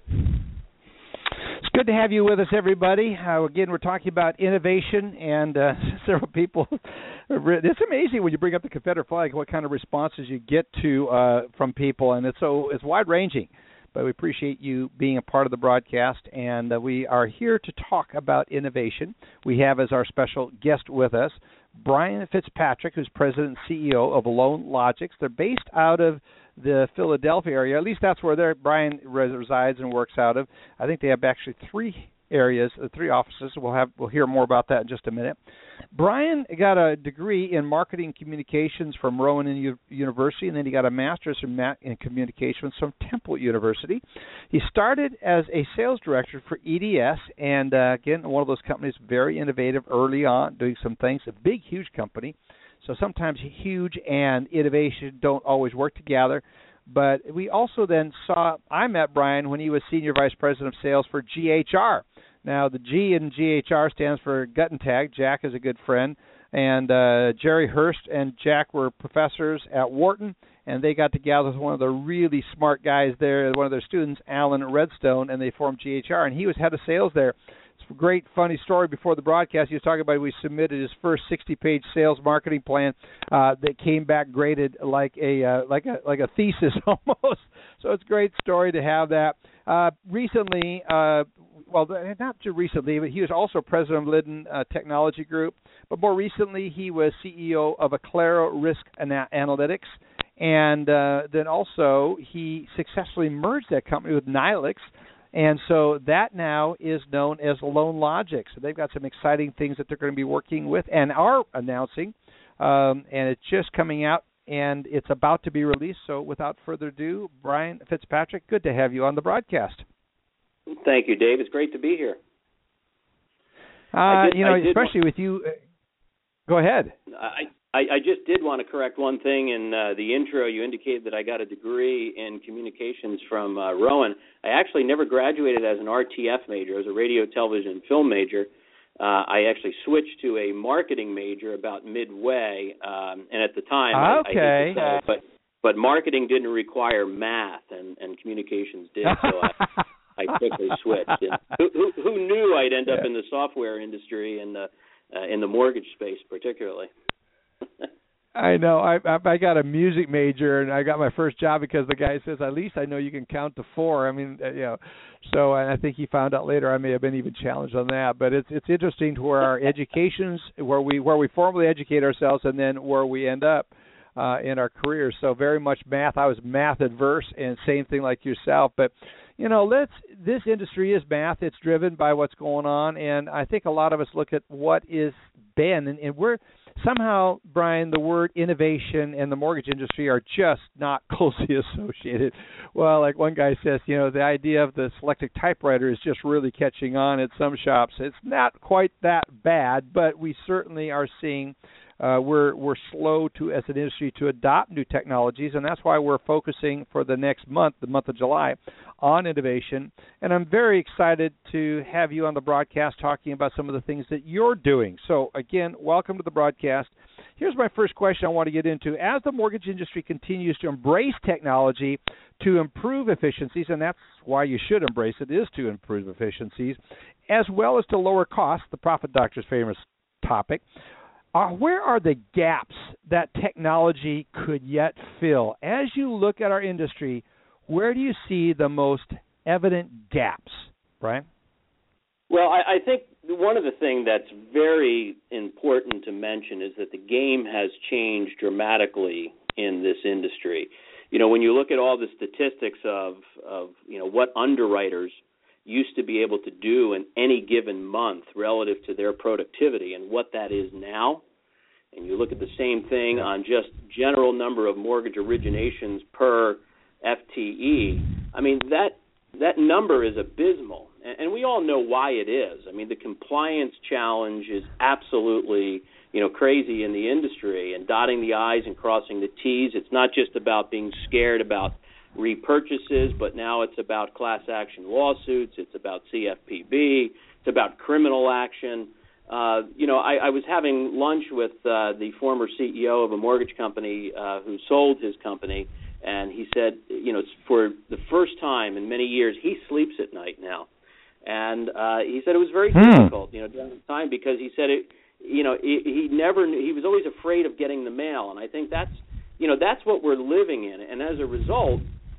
It's good to have you with us, everybody. Uh, again, we're talking about innovation, and uh, several people. It's amazing when you bring up the Confederate flag, what kind of responses you get to uh, from people, and it's so it's wide-ranging. But we appreciate you being a part of the broadcast, and uh, we are here to talk about innovation. We have as our special guest with us Brian Fitzpatrick, who's president and C E O of LoanLogix. They're based out of the Philadelphia area. At least that's where they're, Brian resides and works out of. I think they have actually three areas, uh, three offices. We'll have we'll hear more about that in just a minute. Brian got a degree in marketing communications from Rowan U- University, and then he got a master's in, ma- in communications from Temple University. He started as a sales director for E D S, and uh, again, one of those companies very innovative early on, doing some things. A big, huge company. So sometimes huge and innovation don't always work together. But we also then saw, I met Brian when he was Senior Vice President of Sales for G H R. Now, the G in G H R stands for Gut and Tag. Jack is a good friend. And uh, Jerry Hurst and Jack were professors at Wharton, and they got together with one of the really smart guys there, one of their students, Alan Redstone, and they formed G H R, and he was head of sales there. It's a great, funny story before the broadcast. He was talking about we submitted his first sixty-page sales marketing plan uh, that came back graded like a uh, like a like a thesis almost. So it's a great story to have that. Uh, recently, uh, well, not too recently, but he was also president of Lydon uh, Technology Group. But more recently, he was C E O of Aclaro Risk Ana- Analytics. And uh, then also he successfully merged that company with Nilix. And so that now is known as LoanLogix. So they've got some exciting things that they're going to be working with and are announcing. Um, and it's just coming out, and it's about to be released. So without further ado, Brian Fitzpatrick, good to have you on the broadcast. Thank you, Dave. It's great to be here. Uh, did, you know, did especially want, with you. Uh, go ahead. I, I, I just did want to correct one thing in uh, the intro. You indicated that I got a degree in communications from uh, Rowan. I actually never graduated as an R T F major. I was a radio, television, and film major. Uh, I actually switched to a marketing major about midway, um, and at the time, okay. I, I hate to say it, but but marketing didn't require math, and, and communications did. So I, I quickly switched. And who, who, who knew I'd end up in the software industry and the uh, in the mortgage space, particularly? I know. I, I I got a music major, and I got my first job because the guy says, "At least I know you can count to four." I mean, uh, you know. So and I think he found out later I may have been even challenged on that. But it's it's interesting to where our educations, where we where we formally educate ourselves, and then where we end up uh, in our careers. So very much math. I was math adverse, and same thing like yourself. But you know, let's. This industry is math. It's driven by what's going on, and I think a lot of us look at what is been, and, and we're. Somehow, Brian, the word innovation and the mortgage industry are just not closely associated. Well, like one guy says, you know, the idea of the selectric typewriter is just really catching on at some shops. It's not quite that bad, but we certainly are seeing uh, we're we're slow to as an industry to adopt new technologies, and that's why we're focusing for the next month, the month of July, on innovation. And I'm very excited to have you on the broadcast talking about some of the things that you're doing. So again, welcome to the broadcast. Here's my first question I want to get into. As the mortgage industry continues to embrace technology to improve efficiencies, and that's why you should embrace it, is to improve efficiencies, as well as to lower costs, the profit doctor's famous topic, Uh, where are the gaps that technology could yet fill? As you look at our industry, where do you see the most evident gaps, Brian? Well, I, I think one of the things that's very important to mention is that the game has changed dramatically in this industry. You know, when you look at all the statistics of, of you know, what underwriters used to be able to do in any given month relative to their productivity and what that is now, and you look at the same thing on just general number of mortgage originations per F T E, I mean, that that number is abysmal. And, and we all know why it is. I mean, the compliance challenge is absolutely, you know, crazy in the industry, and dotting the I's and crossing the T's. It's not just about being scared about repurchases, but now it's about class action lawsuits, it's about C F P B, it's about criminal action. Uh, you know, I, I was having lunch with uh, the former C E O of a mortgage company uh, who sold his company, and he said, you know, for the first time in many years, he sleeps at night now. And uh, he said it was very hmm. difficult, you know, during the time, because he said it, you know, he, he never, he was always afraid of getting the mail, and I think that's, you know, that's what we're living in, and as a result,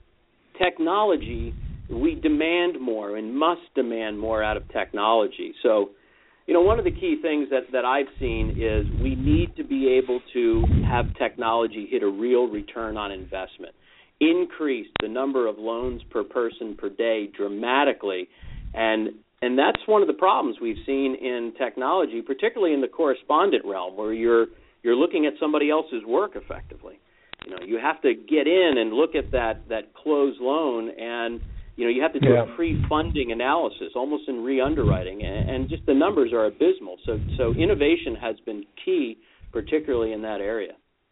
technology, we demand more and must demand more out of technology. So, you know, one of the key things that, that I've seen is we need to be able to have technology hit a real return on investment, increase the number of loans per person per day dramatically, and and that's one of the problems we've seen in technology, particularly in the correspondent realm, where you're you're looking at somebody else's work effectively. You know, you have to get in and look at that, that closed loan, and, you know, you have to do yeah. a pre-funding analysis, almost in re-underwriting, and, and just the numbers are abysmal. So, so innovation has been key, particularly in that area.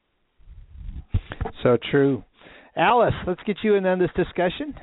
So true. Alice, let's get you in on this discussion.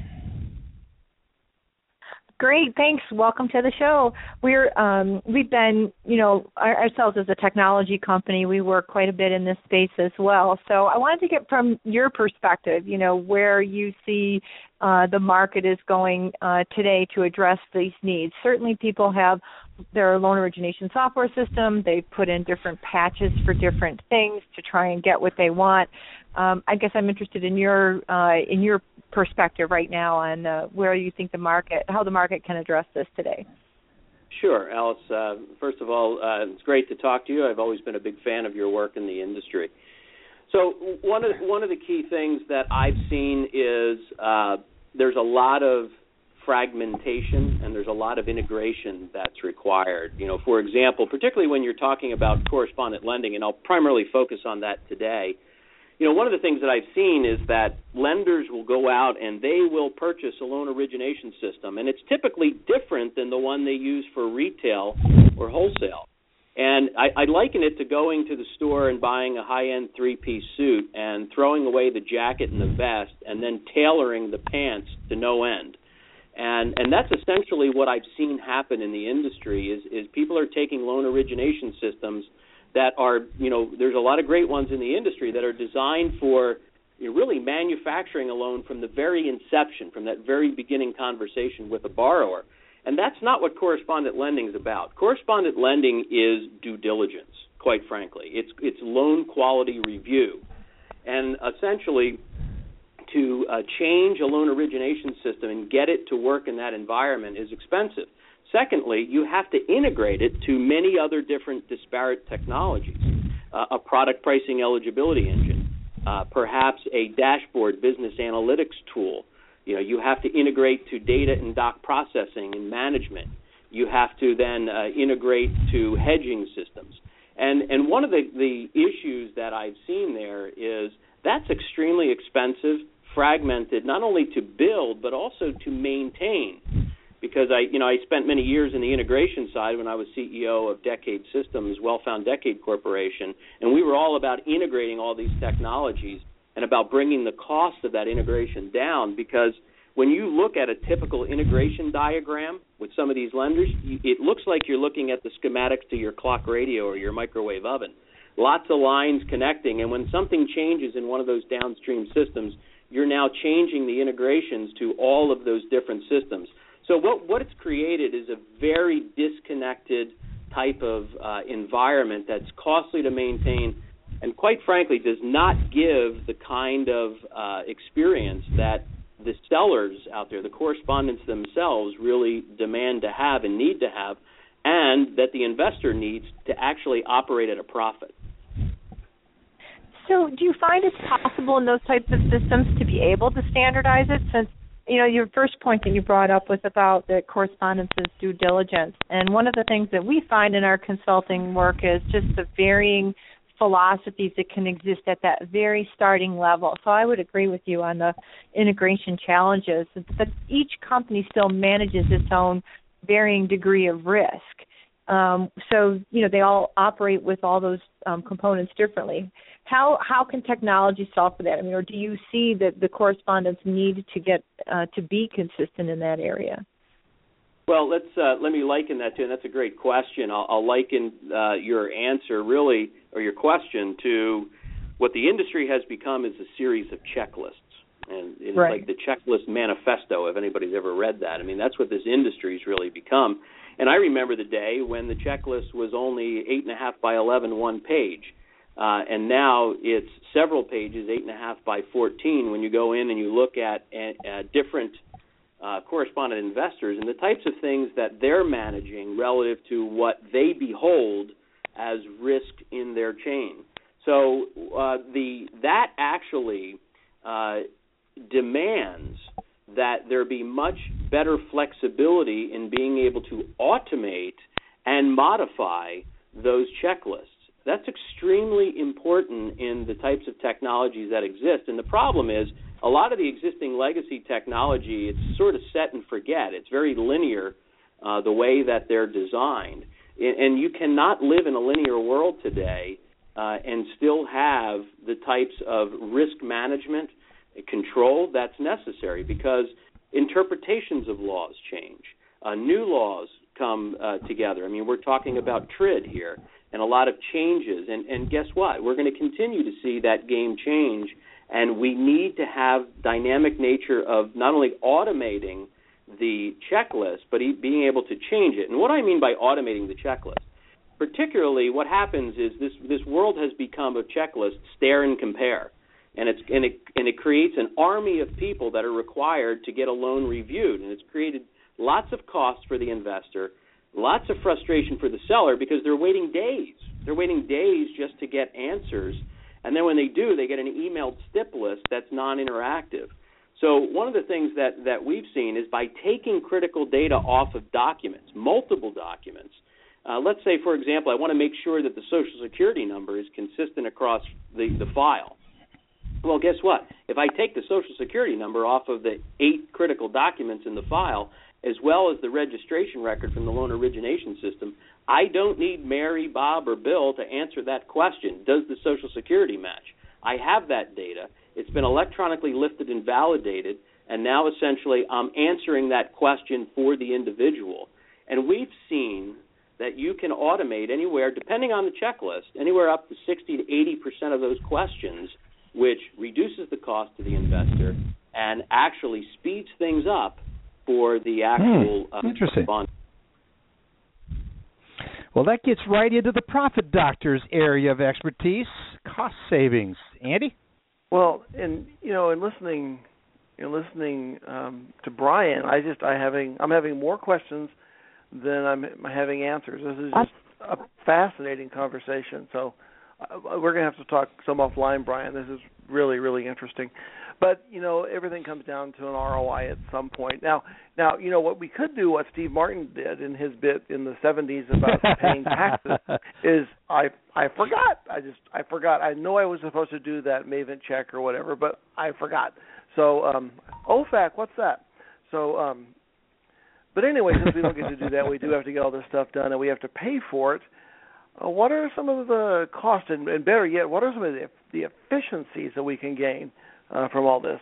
Great, thanks. Welcome to the show. We're um, we've been, you know, our, ourselves as a technology company, we work quite a bit in this space as well. So I wanted to get from your perspective, you know, where you see uh, the market is going uh, today to address these needs. Certainly, people have their loan origination software system. They put in different patches for different things to try and get what they want. Um, I guess I'm interested in your uh, in your perspective right now on uh, where you think the market, how the market can address this today. Sure, Alice. Uh, first of all, uh, it's great to talk to you. I've always been a big fan of your work in the industry. So one of one of the key things that I've seen is uh, there's a lot of fragmentation and there's a lot of integration that's required. You know, for example, particularly when you're talking about correspondent lending, and I'll primarily focus on that today. you know, one of the things that I've seen is that lenders will go out and they will purchase a loan origination system, and it's typically different than the one they use for retail or wholesale. And I, I liken it to going to the store and buying a high-end three-piece suit and throwing away the jacket and the vest and then tailoring the pants to no end. And and that's essentially what I've seen happen in the industry is, is people are taking loan origination systems that are, you know, there's a lot of great ones in the industry that are designed for you know, really manufacturing a loan from the very inception, from that very beginning conversation with a borrower. And that's not what correspondent lending is about. Correspondent lending is due diligence, quite frankly. It's it's loan quality review. And essentially, to uh, change a loan origination system and get it to work in that environment is expensive. Secondly, you have to integrate it to many other different disparate technologies, uh, a product pricing eligibility engine, uh, perhaps a dashboard business analytics tool. You know, you have to integrate to data and doc processing and management. You have to then uh, integrate to hedging systems. And and one of the, the issues that I've seen there is that's extremely expensive, fragmented, not only to build but also to maintain. Because I, you know, I spent many years in the integration side when I was C E O of Decade Systems, Well-Found Decade Corporation, and we were all about integrating all these technologies and about bringing the cost of that integration down. Because when you look at a typical integration diagram with some of these lenders, it looks like you're looking at the schematics to your clock radio or your microwave oven. Lots of lines connecting, and when something changes in one of those downstream systems, you're now changing the integrations to all of those different systems. So what, what it's created is a very disconnected type of uh, environment that's costly to maintain and, quite frankly, does not give the kind of uh, experience that the sellers out there, the correspondents themselves, really demand to have and need to have, and that the investor needs to actually operate at a profit. So do you find it's possible in those types of systems to be able to standardize it since, you know, your first point that you brought up was about the correspondence's due diligence. And one of the things that we find in our consulting work is just the varying philosophies that can exist at that very starting level. So I would agree with you on the integration challenges, but each company still manages its own varying degree of risk. Um, so, you know, they all operate with all those um, components differently. How how can technology solve for that? I mean, or do you see that the correspondents need to get uh, to be consistent in that area? Well, let's uh, let me liken that to, and that's a great question. I'll, I'll liken uh, your answer really, or your question, to what the industry has become is a series of checklists, and it's right. like the checklist manifesto. If anybody's ever read that, I mean, that's what this industry's really become. And I remember the day when the checklist was only eight and a half by eleven, one page. Uh, and now it's several pages, eight and a half by fourteen, when you go in and you look at, at, at different uh, correspondent investors and the types of things that they're managing relative to what they behold as risk in their chain. So uh, the that actually uh, demands that there be much better flexibility in being able to automate and modify those checklists. That's extremely important in the types of technologies that exist. And the problem is a lot of the existing legacy technology, it's sort of set and forget. It's very linear, uh, the way that they're designed. And you cannot live in a linear world today uh, and still have the types of risk management and control that's necessary, because interpretations of laws change. Uh, new laws come uh, together. I mean, we're talking about T R I D here, and a lot of changes. And, and guess what? We're going to continue to see that game change, and we need to have dynamic nature of not only automating the checklist, but being able to change it. And what I mean by automating the checklist, particularly what happens is this, this world has become a checklist, stare and compare. And, it's, and, it, and it creates an army of people that are required to get a loan reviewed. And it's created lots of costs for the investor, lots of frustration for the seller, because they're waiting days. They're waiting days just to get answers. And then when they do, they get an emailed stip list that's non-interactive. So one of the things that, that we've seen is by taking critical data off of documents, multiple documents. Uh, let's say, for example, I want to make sure that the Social Security number is consistent across the, the file. Well, guess what? If I take the Social Security number off of the eight critical documents in the file, as well as the registration record from the loan origination system, I don't need Mary, Bob, or Bill to answer that question. Does the Social Security match? I have that data. It's been electronically lifted and validated, and now essentially I'm answering that question for the individual. And we've seen that you can automate anywhere, depending on the checklist, anywhere up to sixty to eighty percent of those questions, which reduces the cost to the investor and actually speeds things up for the actual hmm. Interesting. Uh, bond. Well, that gets right into the profit doctor's area of expertise, cost savings. Andy? Well, and you know, in listening, in listening um, to Brian, I just I having I'm having more questions than I'm having answers. This is just a fascinating conversation. So uh, we're going to have to talk some offline, Brian. This is really, really interesting. But, you know, everything comes down to an R O I at some point. Now, now, you know, what we could do, what Steve Martin did in his bit in the seventies about paying taxes is I I forgot. I just, I forgot. I know I was supposed to do that Maven check or whatever, but I forgot. So, um, O F A C, what's that? So, um, but anyway, since we don't get to do that, we do have to get all this stuff done, and we have to pay for it. Uh, what are some of the costs, and, and better yet, what are some of the, the efficiencies that we can gain uh, from all this?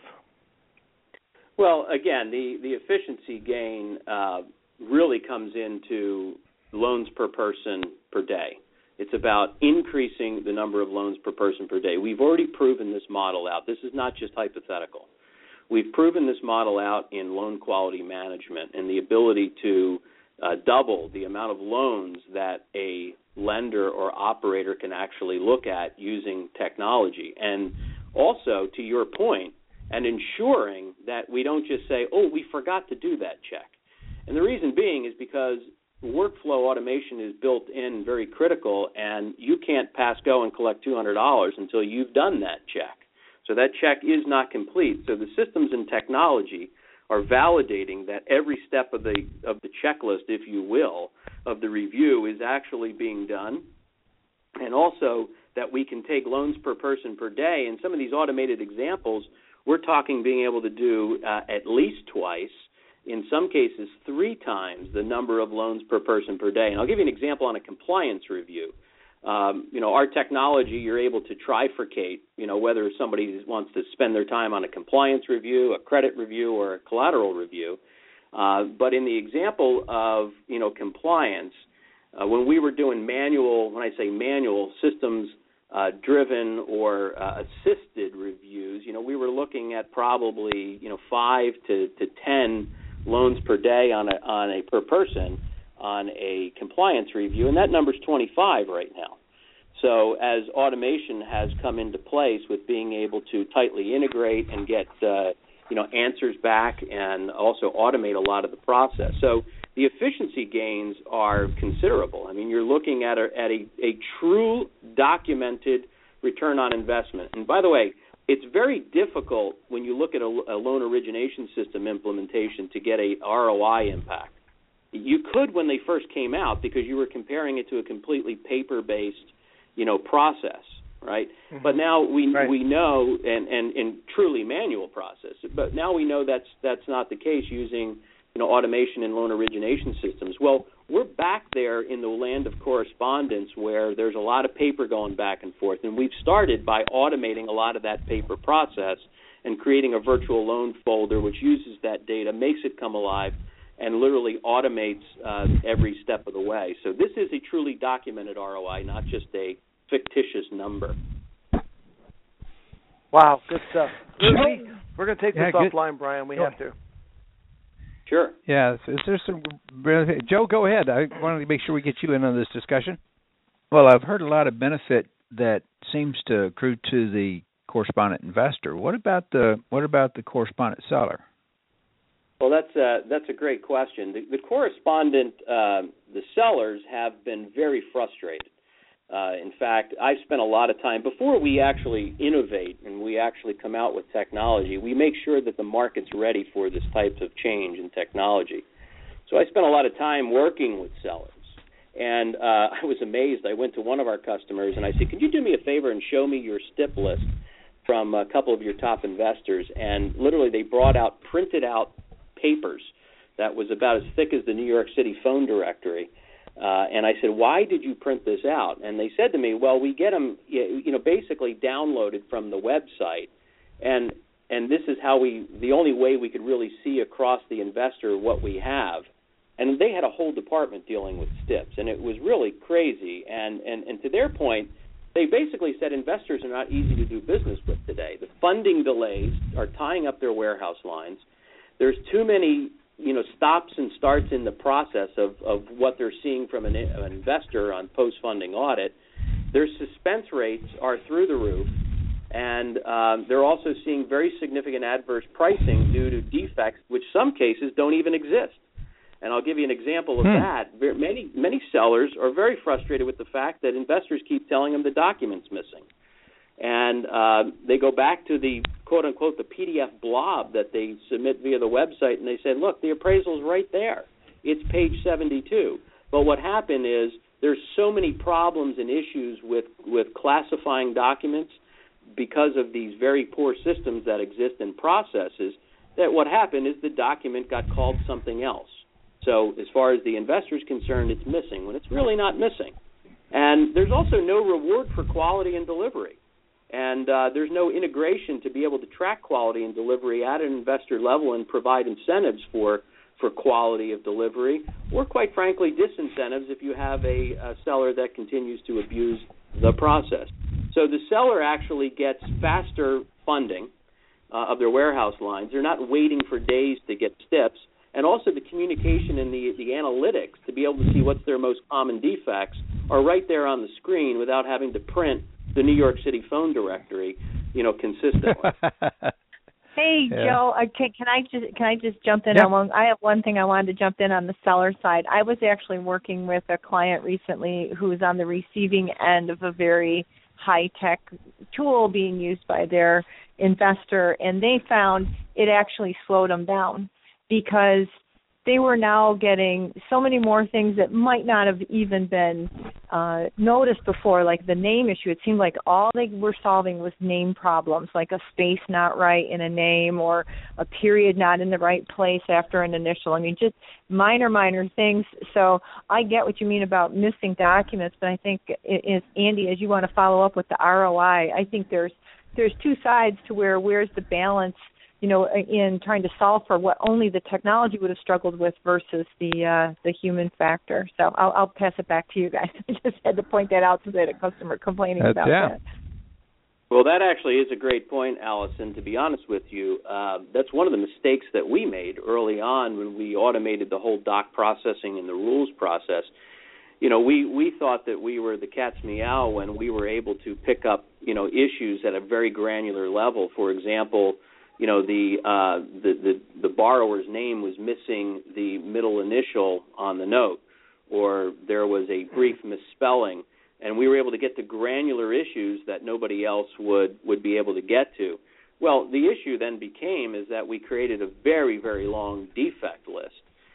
Well, again, the, the efficiency gain uh, really comes into loans per person per day. It's about increasing the number of loans per person per day. We've already proven this model out. This is not just hypothetical. We've proven this model out in loan quality management and the ability to uh, double the amount of loans that a lender or operator can actually look at using technology. And also, to your point, and ensuring that we don't just say, oh, we forgot to do that check. And the reason being is because workflow automation is built in very critical, and you can't pass go and collect two hundred dollars until you've done that check. So that check is not complete. So the systems and technology are validating that every step of the of the checklist, if you will, of the review is actually being done, and also that we can take loans per person per day. And some of these automated examples, we're talking being able to do uh, at least twice, in some cases three times the number of loans per person per day. And I'll give you an example on a compliance review. Um, you know, our technology, you're able to trifurcate, you know, whether somebody wants to spend their time on a compliance review, a credit review, or a collateral review. Uh, but in the example of, you know, compliance, uh, when we were doing manual, when I say manual, systems uh, driven or uh, assisted reviews, you know, we were looking at probably, you know, five to, to ten loans per day on a, on a per person on a compliance review, and that number's twenty-five right now. So as automation has come into place with being able to tightly integrate and get uh, you know answers back and also automate a lot of the process. So the efficiency gains are considerable. I mean, you're looking at a, at a, a true documented return on investment. And by the way, it's very difficult when you look at a, a loan origination system implementation to get a R O I impact. You could when they first came out because you were comparing it to a completely paper-based, you know, process, right? Mm-hmm. But now we right. we know, and, and, and truly manual process. But now we know that's that's not the case using, you know, automation and loan origination systems. Well, we're back there in the land of correspondence where there's a lot of paper going back and forth, and we've started by automating a lot of that paper process and creating a virtual loan folder which uses that data, makes it come alive, and literally automates uh, every step of the way. So this is a truly documented R O I, not just a fictitious number. Wow, good stuff. We, we're going to take yeah, this good. offline, Brian. We go have to. Sure. Yeah, is there some... Joe, go ahead. I wanted to make sure we get you in on this discussion. Well, I've heard a lot of benefit that seems to accrue to the correspondent investor. What about the what about the correspondent seller? Well, that's a, that's a great question. The, the correspondent, uh, the sellers have been very frustrated. Uh, in fact, I've spent a lot of time, before we actually innovate and we actually come out with technology, we make sure that the market's ready for this type of change in technology. So I spent a lot of time working with sellers. And uh, I was amazed. I went to one of our customers and I said, could you do me a favor and show me your S T I P list from a couple of your top investors, and literally they brought out printed out papers that was about as thick as the New York City phone directory. Uh, and I said, why did you print this out? And they said to me, well, we get them, you know, basically downloaded from the website, and and this is how we, the only way we could really see across the investor what we have. And they had a whole department dealing with S T I Ps, and it was really crazy. And, and, and to their point, they basically said investors are not easy to do business with today. The funding delays are tying up their warehouse lines. There's too many, you know, stops and starts in the process of, of what they're seeing from an, an investor on post-funding audit. Their suspense rates are through the roof, and um, they're also seeing very significant adverse pricing due to defects, which some cases don't even exist. And I'll give you an example of hmm. that. Many many sellers are very frustrated with the fact that investors keep telling them the document's missing. And uh, they go back to the, quote-unquote, the P D F blob that they submit via the website, and they say, look, the appraisal's right there. It's page seventy-two. But what happened is there's so many problems and issues with, with classifying documents because of these very poor systems that exist in processes that what happened is the document got called something else. So as far as the investor is concerned, it's missing when it's really not missing. And there's also no reward for quality and delivery. And uh, there's no integration to be able to track quality and delivery at an investor level and provide incentives for, for quality of delivery, or quite frankly, disincentives if you have a, a seller that continues to abuse the process. So the seller actually gets faster funding uh, of their warehouse lines. They're not waiting for days to get S T I Ps. And also the communication and the, the analytics to be able to see what's their most common defects are right there on the screen without having to print the New York City phone directory, you know, consistently. Hey, yeah. Joe, uh, can, can I just can I just jump in? Yeah. on one? I have one thing I wanted to jump in on the seller side. I was actually working with a client recently who was on the receiving end of a very high-tech tool being used by their investor, and they found it actually slowed them down, because they were now getting so many more things that might not have even been uh, noticed before, like the name issue. It seemed like all they were solving was name problems, like a space not right in a name or a period not in the right place after an initial. I mean, just minor, minor things. So I get what you mean about missing documents, but I think, it, it, Andy, as you want to follow up with the R O I, I think there's there's two sides to where where's the balance, you know, in trying to solve for what only the technology would have struggled with versus the uh, the human factor. So I'll, I'll pass it back to you guys. I just had to point that out to the customer complaining That's, about yeah. that. Well, that actually is a great point, Allison. To be honest with you, uh, that's one of the mistakes that we made early on when we automated the whole doc processing and the rules process. You know, we, we thought that we were the cat's meow when we were able to pick up, you know, issues at a very granular level. For example, you know, the, uh, the the the borrower's name was missing the middle initial on the note, or there was a brief misspelling, and we were able to get to granular issues that nobody else would, would be able to get to. Well, the issue then became is that we created a very, very long defect list,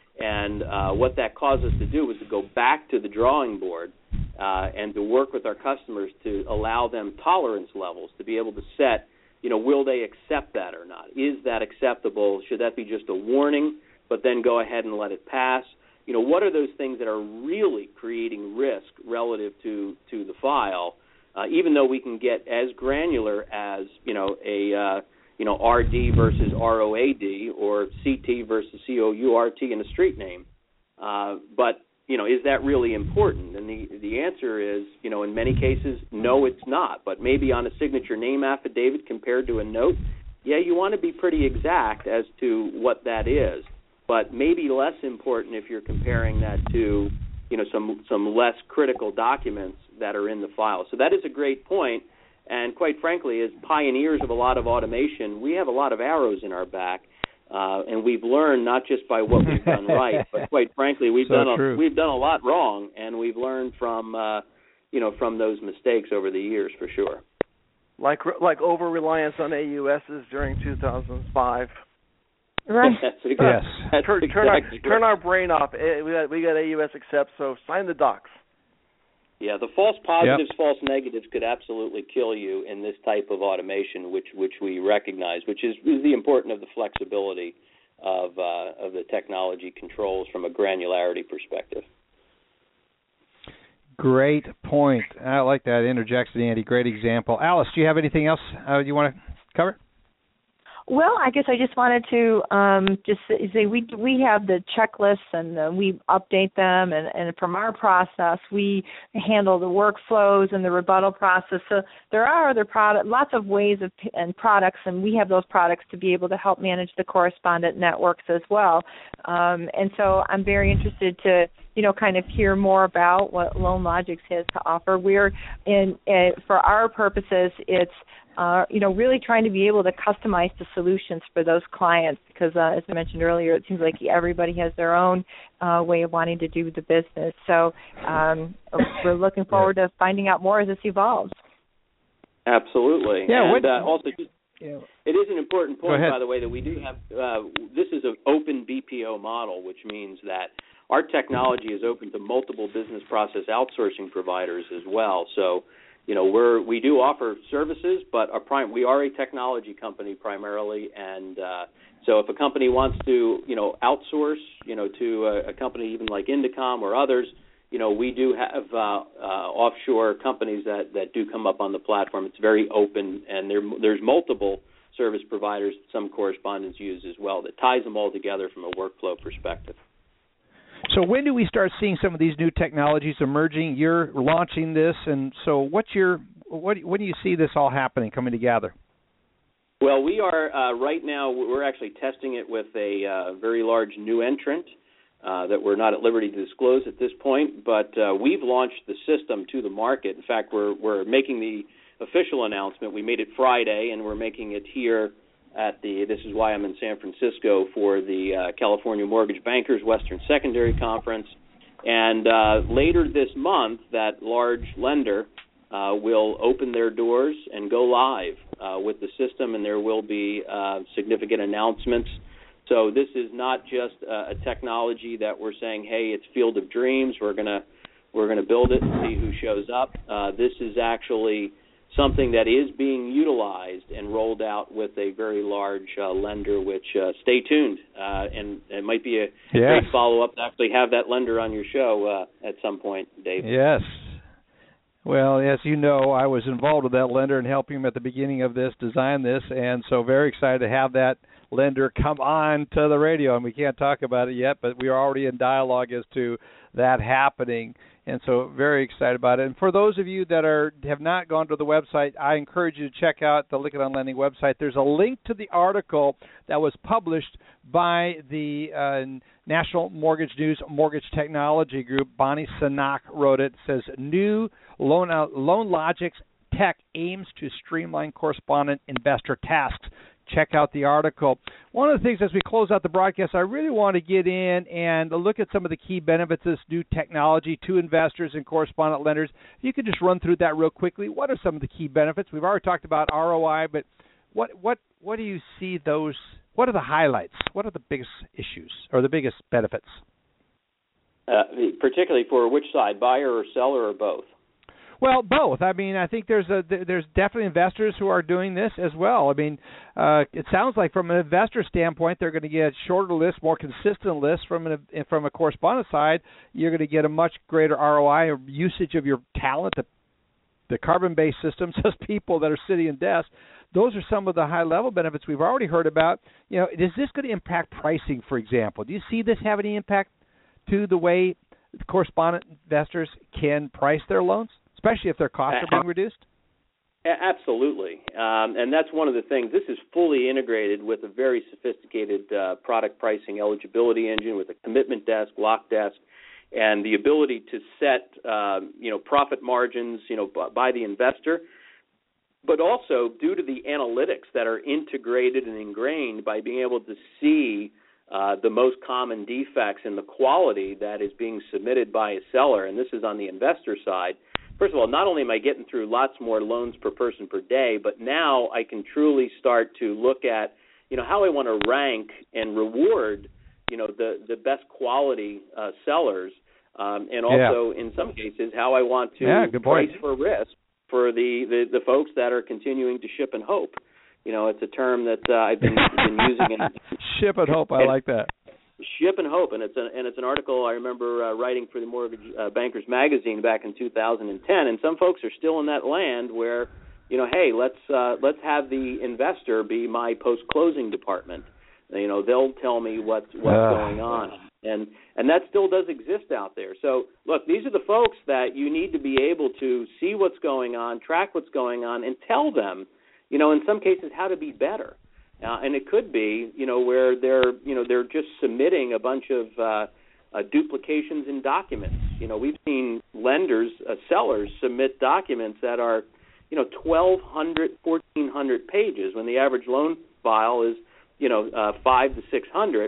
and uh, what that caused us to do was to go back to the drawing board uh, and to work with our customers to allow them tolerance levels to be able to set, you know, will they accept that or not? Is that acceptable? Should that be just a warning, but then go ahead and let it pass? You know, what are those things that are really creating risk relative to, to the file, uh, even though we can get as granular as, you know, a, uh, you know, R D versus R O A D or C T versus C O U R T in a street name. Uh, but, you know, is that really important? And the the answer is, you know, in many cases, no, it's not. But maybe on a signature name affidavit compared to a note, yeah, you want to be pretty exact as to what that is. But maybe less important if you're comparing that to, you know, some some less critical documents that are in the file. So that is a great point. And quite frankly, as pioneers of a lot of automation, we have a lot of arrows in our back. Uh, and we've learned not just by what we've done right, but quite frankly, we've so done a, we've done a lot wrong, and we've learned from uh, you know from those mistakes over the years for sure. Like like over reliance on A U Ss during two thousand five. Right. That's exactly, yes. That's turn, exactly turn, our, right. turn our brain off. We got, we got A U S accept, so sign the docs. Yeah, the false positives, yep. false negatives could absolutely kill you in this type of automation, which which we recognize, which is, is the important of the flexibility of uh, of the technology controls from a granularity perspective. Great point. I like that interjection, Andy. Great example. Alice, do you have anything else uh, you want to cover? Well, I guess I just wanted to um, just say we we have the checklists and uh, we update them, and, and from our process, we handle the workflows and the rebuttal process. So there are other product, lots of ways of and products, and we have those products to be able to help manage the correspondent networks as well. Um, and so I'm very interested to you know, kind of hear more about what LoanLogix has to offer. We're in, uh, for our purposes, it's, uh, you know, really trying to be able to customize the solutions for those clients because, uh, as I mentioned earlier, it seems like everybody has their own uh, way of wanting to do the business. So um, we're looking forward to finding out more as this evolves. Absolutely. Yeah. And what, uh, also, just, it is an important point, by the way, that we do have, uh, this is an open B P O model, which means that our technology is open to multiple business process outsourcing providers as well. So, you know, we're we do offer services, but our prime we are a technology company primarily, and uh, so if a company wants to, you know, outsource, you know, to a, a company even like Indicom or others, you know, we do have uh, uh, offshore companies that, that do come up on the platform. It's very open, and there there's multiple service providers some correspondents use as well that ties them all together from a workflow perspective. So when do we start seeing some of these new technologies emerging? You're launching this, and so what's your what? When do you see this all happening, coming together? Well, we are uh, right now. We're actually testing it with a uh, very large new entrant uh, that we're not at liberty to disclose at this point. But uh, we've launched the system to the market. In fact, we're we're making the official announcement. We made it Friday, and we're making it here at the, this is why I'm in San Francisco for the uh, California Mortgage Bankers Western Secondary Conference. And uh, later this month, that large lender uh, will open their doors and go live uh, with the system, and there will be uh, significant announcements. So this is not just uh, a technology that we're saying, hey, it's Field of Dreams, we're going to we're going to build it and see who shows up. Uh, this is actually something that is being utilized and rolled out with a very large uh, lender, which uh, stay tuned. Uh, and it might be a yes. great follow-up to actually have that lender on your show uh, at some point, Dave. Yes. Well, as you know, I was involved with that lender and helping him at the beginning of this, design this, and so very excited to have that lender come on to the radio. And we can't talk about it yet, but we are already in dialogue as to that happening. And so very excited about it. And for those of you that are have not gone to the website, I encourage you to check out the Lykken on Lending website. There's a link to the article that was published by the uh, National Mortgage News Mortgage Technology Group. Bonnie Sanak wrote it. It says, new loan uh, LoanLogix tech aims to streamline correspondent investor tasks. Check out the article. One of the things as we close out the broadcast, I really want to get in and look at some of the key benefits of this new technology to investors and correspondent lenders. If you could just run through that real quickly. What are some of the key benefits? We've already talked about R O I, but what what what do you see those? What are the highlights? What are the biggest issues or the biggest benefits? Uh, particularly for which side, buyer or seller or both? Well, both. I mean, I think there's a there's definitely investors who are doing this as well. I mean, uh, it sounds like from an investor standpoint, they're going to get shorter lists, more consistent lists. From an from a correspondent side, you're going to get a much greater R O I or usage of your talent. The, the carbon-based systems, those people that are sitting in desks. Those are some of the high-level benefits we've already heard about. You know, is this going to impact pricing, for example? Do you see this have any impact to the way correspondent investors can price their loans? Especially if their costs are being reduced? Absolutely. Um, and that's one of the things. This is fully integrated with a very sophisticated uh, product pricing eligibility engine with a commitment desk, lock desk, and the ability to set, um, you know, profit margins, you know, b- by the investor. But also due to the analytics that are integrated and ingrained by being able to see uh, the most common defects in the quality that is being submitted by a seller, and this is on the investor side. First of all, not only am I getting through lots more loans per person per day, but now I can truly start to look at, you know, how I want to rank and reward, you know, the, the best quality uh, sellers um, and also yeah. in some cases how I want to yeah, price for risk for the, the, the folks that are continuing to ship and hope. You know, it's a term that uh, I've been, been using. In, ship and hope, I and, like that. Ship and hope, and it's a, and it's an article I remember uh, writing for the Mortgage uh, Bankers magazine back in two thousand ten. And some folks are still in that land where, you know, hey, let's uh, let's have the investor be my post-closing department. You know, they'll tell me what's what's uh. going on, and and that still does exist out there. So look, these are the folks that you need to be able to see what's going on, track what's going on, and tell them, you know, in some cases how to be better. Uh, and it could be, you know, where they're, you know, they're just submitting a bunch of uh, uh, duplications in documents. You know, we've seen lenders, uh, sellers submit documents that are, you know, twelve hundred, fourteen hundred pages when the average loan file is, you know, uh, five to six hundred.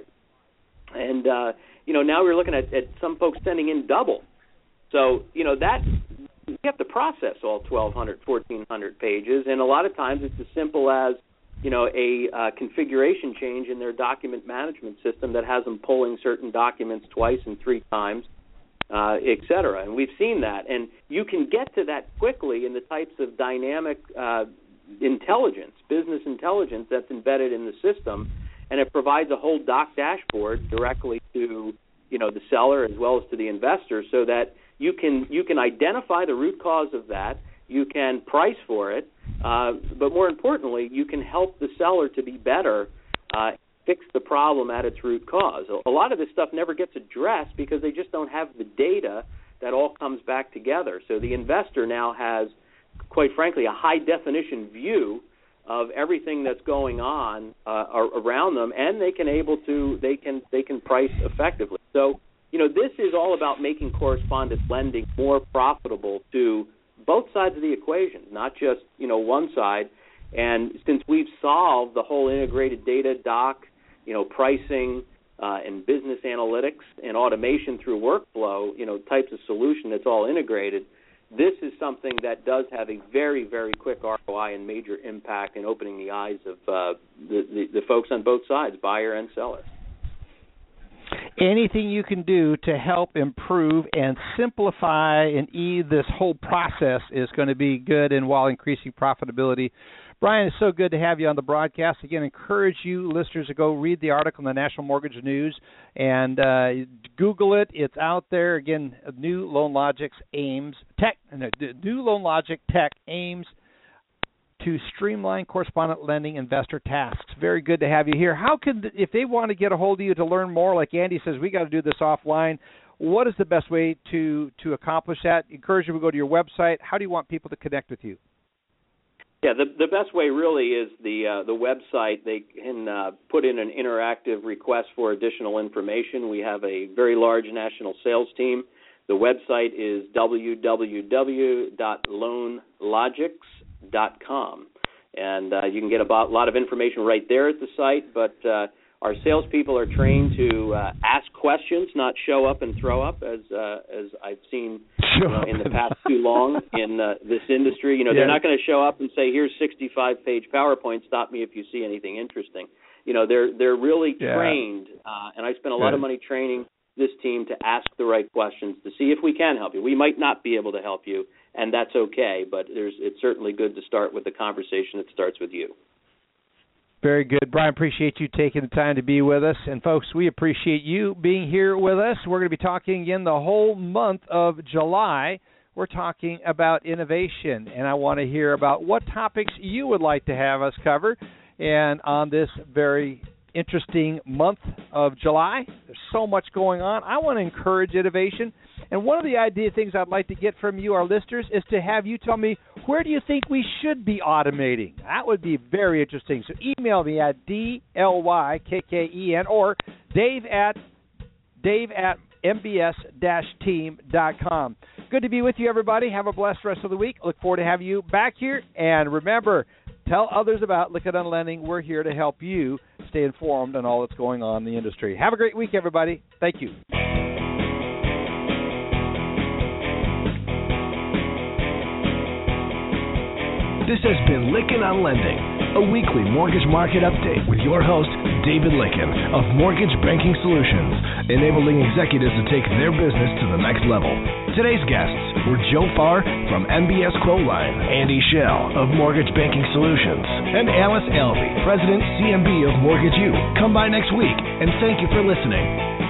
And, uh, you know, now we're looking at, at some folks sending in double. So, you know, that you have to process all twelve hundred, fourteen hundred pages. And a lot of times it's as simple as, you know, a uh, configuration change in their document management system that has them pulling certain documents twice and three times, uh, et cetera. And we've seen that. And you can get to that quickly in the types of dynamic uh, intelligence, business intelligence that's embedded in the system, and it provides a whole doc dashboard directly to, you know, the seller as well as to the investor, so that you can you can identify the root cause of that. You can price for it, uh, but more importantly, you can help the seller to be better, uh, fix the problem at its root cause. A lot of this stuff never gets addressed because they just don't have the data that all comes back together. So the investor now has, quite frankly, a high-definition view of everything that's going on uh, around them, and they can able to they can they can price effectively. So, you know, this is all about making correspondent lending more profitable to both sides of the equation, not just, you know, one side. And since we've solved the whole integrated data doc, you know, pricing uh, and business analytics and automation through workflow, you know, types of solution that's all integrated, this is something that does have a very, very quick R O I and major impact in opening the eyes of uh, the, the, the folks on both sides, buyer and seller. Anything you can do to help improve and simplify and ease this whole process is going to be good, and while increasing profitability. Brian, it's so good to have you on the broadcast. Again, encourage you listeners to go read the article in the National Mortgage News and uh, Google it. It's out there. Again, New Loan Logic aims tech. New Loan Logic Tech aims to streamline correspondent lending investor tasks. Very good to have you here. How can, if they want to get a hold of you to learn more, like Andy says, we got to do this offline, what is the best way to, to accomplish that? Encourage them to go to your website. How do you want people to connect with you? Yeah, the the best way really is the uh, the website. They can uh, put in an interactive request for additional information. We have a very large national sales team. The website is w w w dot loan logics dot com, and uh, you can get a lot of information right there at the site. But uh, our salespeople are trained to uh, ask questions, not show up and throw up, as uh, as I've seen you know, in the past too long in uh, this industry. You know, yeah. They're not going to show up and say, "Here's sixty-five page PowerPoint. Stop me if you see anything interesting." You know, they're they're really yeah. trained, uh, and I spent a lot Good. of money training this team to ask the right questions to see if we can help you. We might not be able to help you, and that's okay. But there's it's certainly good to start with the conversation that starts with you. Very good. Brian, appreciate you taking the time to be with us. And, folks, we appreciate you being here with us. We're going to be talking again the whole month of July. We're talking about innovation, and I want to hear about what topics you would like to have us cover. And on this very interesting month of July, there's so much going on. I want to encourage innovation. And one of the idea things I'd like to get from you, our listeners, is to have you tell me, where do you think we should be automating? That would be very interesting. So email me at D L Y K K E N or Dave at Dave at M B S team dot com. Good to be with you, everybody. Have a blessed rest of the week. Look forward to having you back here. And remember, tell others about Lykken on Lending. We're here to help you stay informed on all that's going on in the industry. Have a great week, everybody. Thank you. This has been Lykken on Lending, a weekly mortgage market update with your host, David Lykken of Mortgage Banking Solutions, enabling executives to take their business to the next level. Today's guests were Joe Farr from M B S Quoteline, Andy Schell of Mortgage Banking Solutions, and Alice Alvey, President, C M B of Mortgage U. Come by next week, and thank you for listening.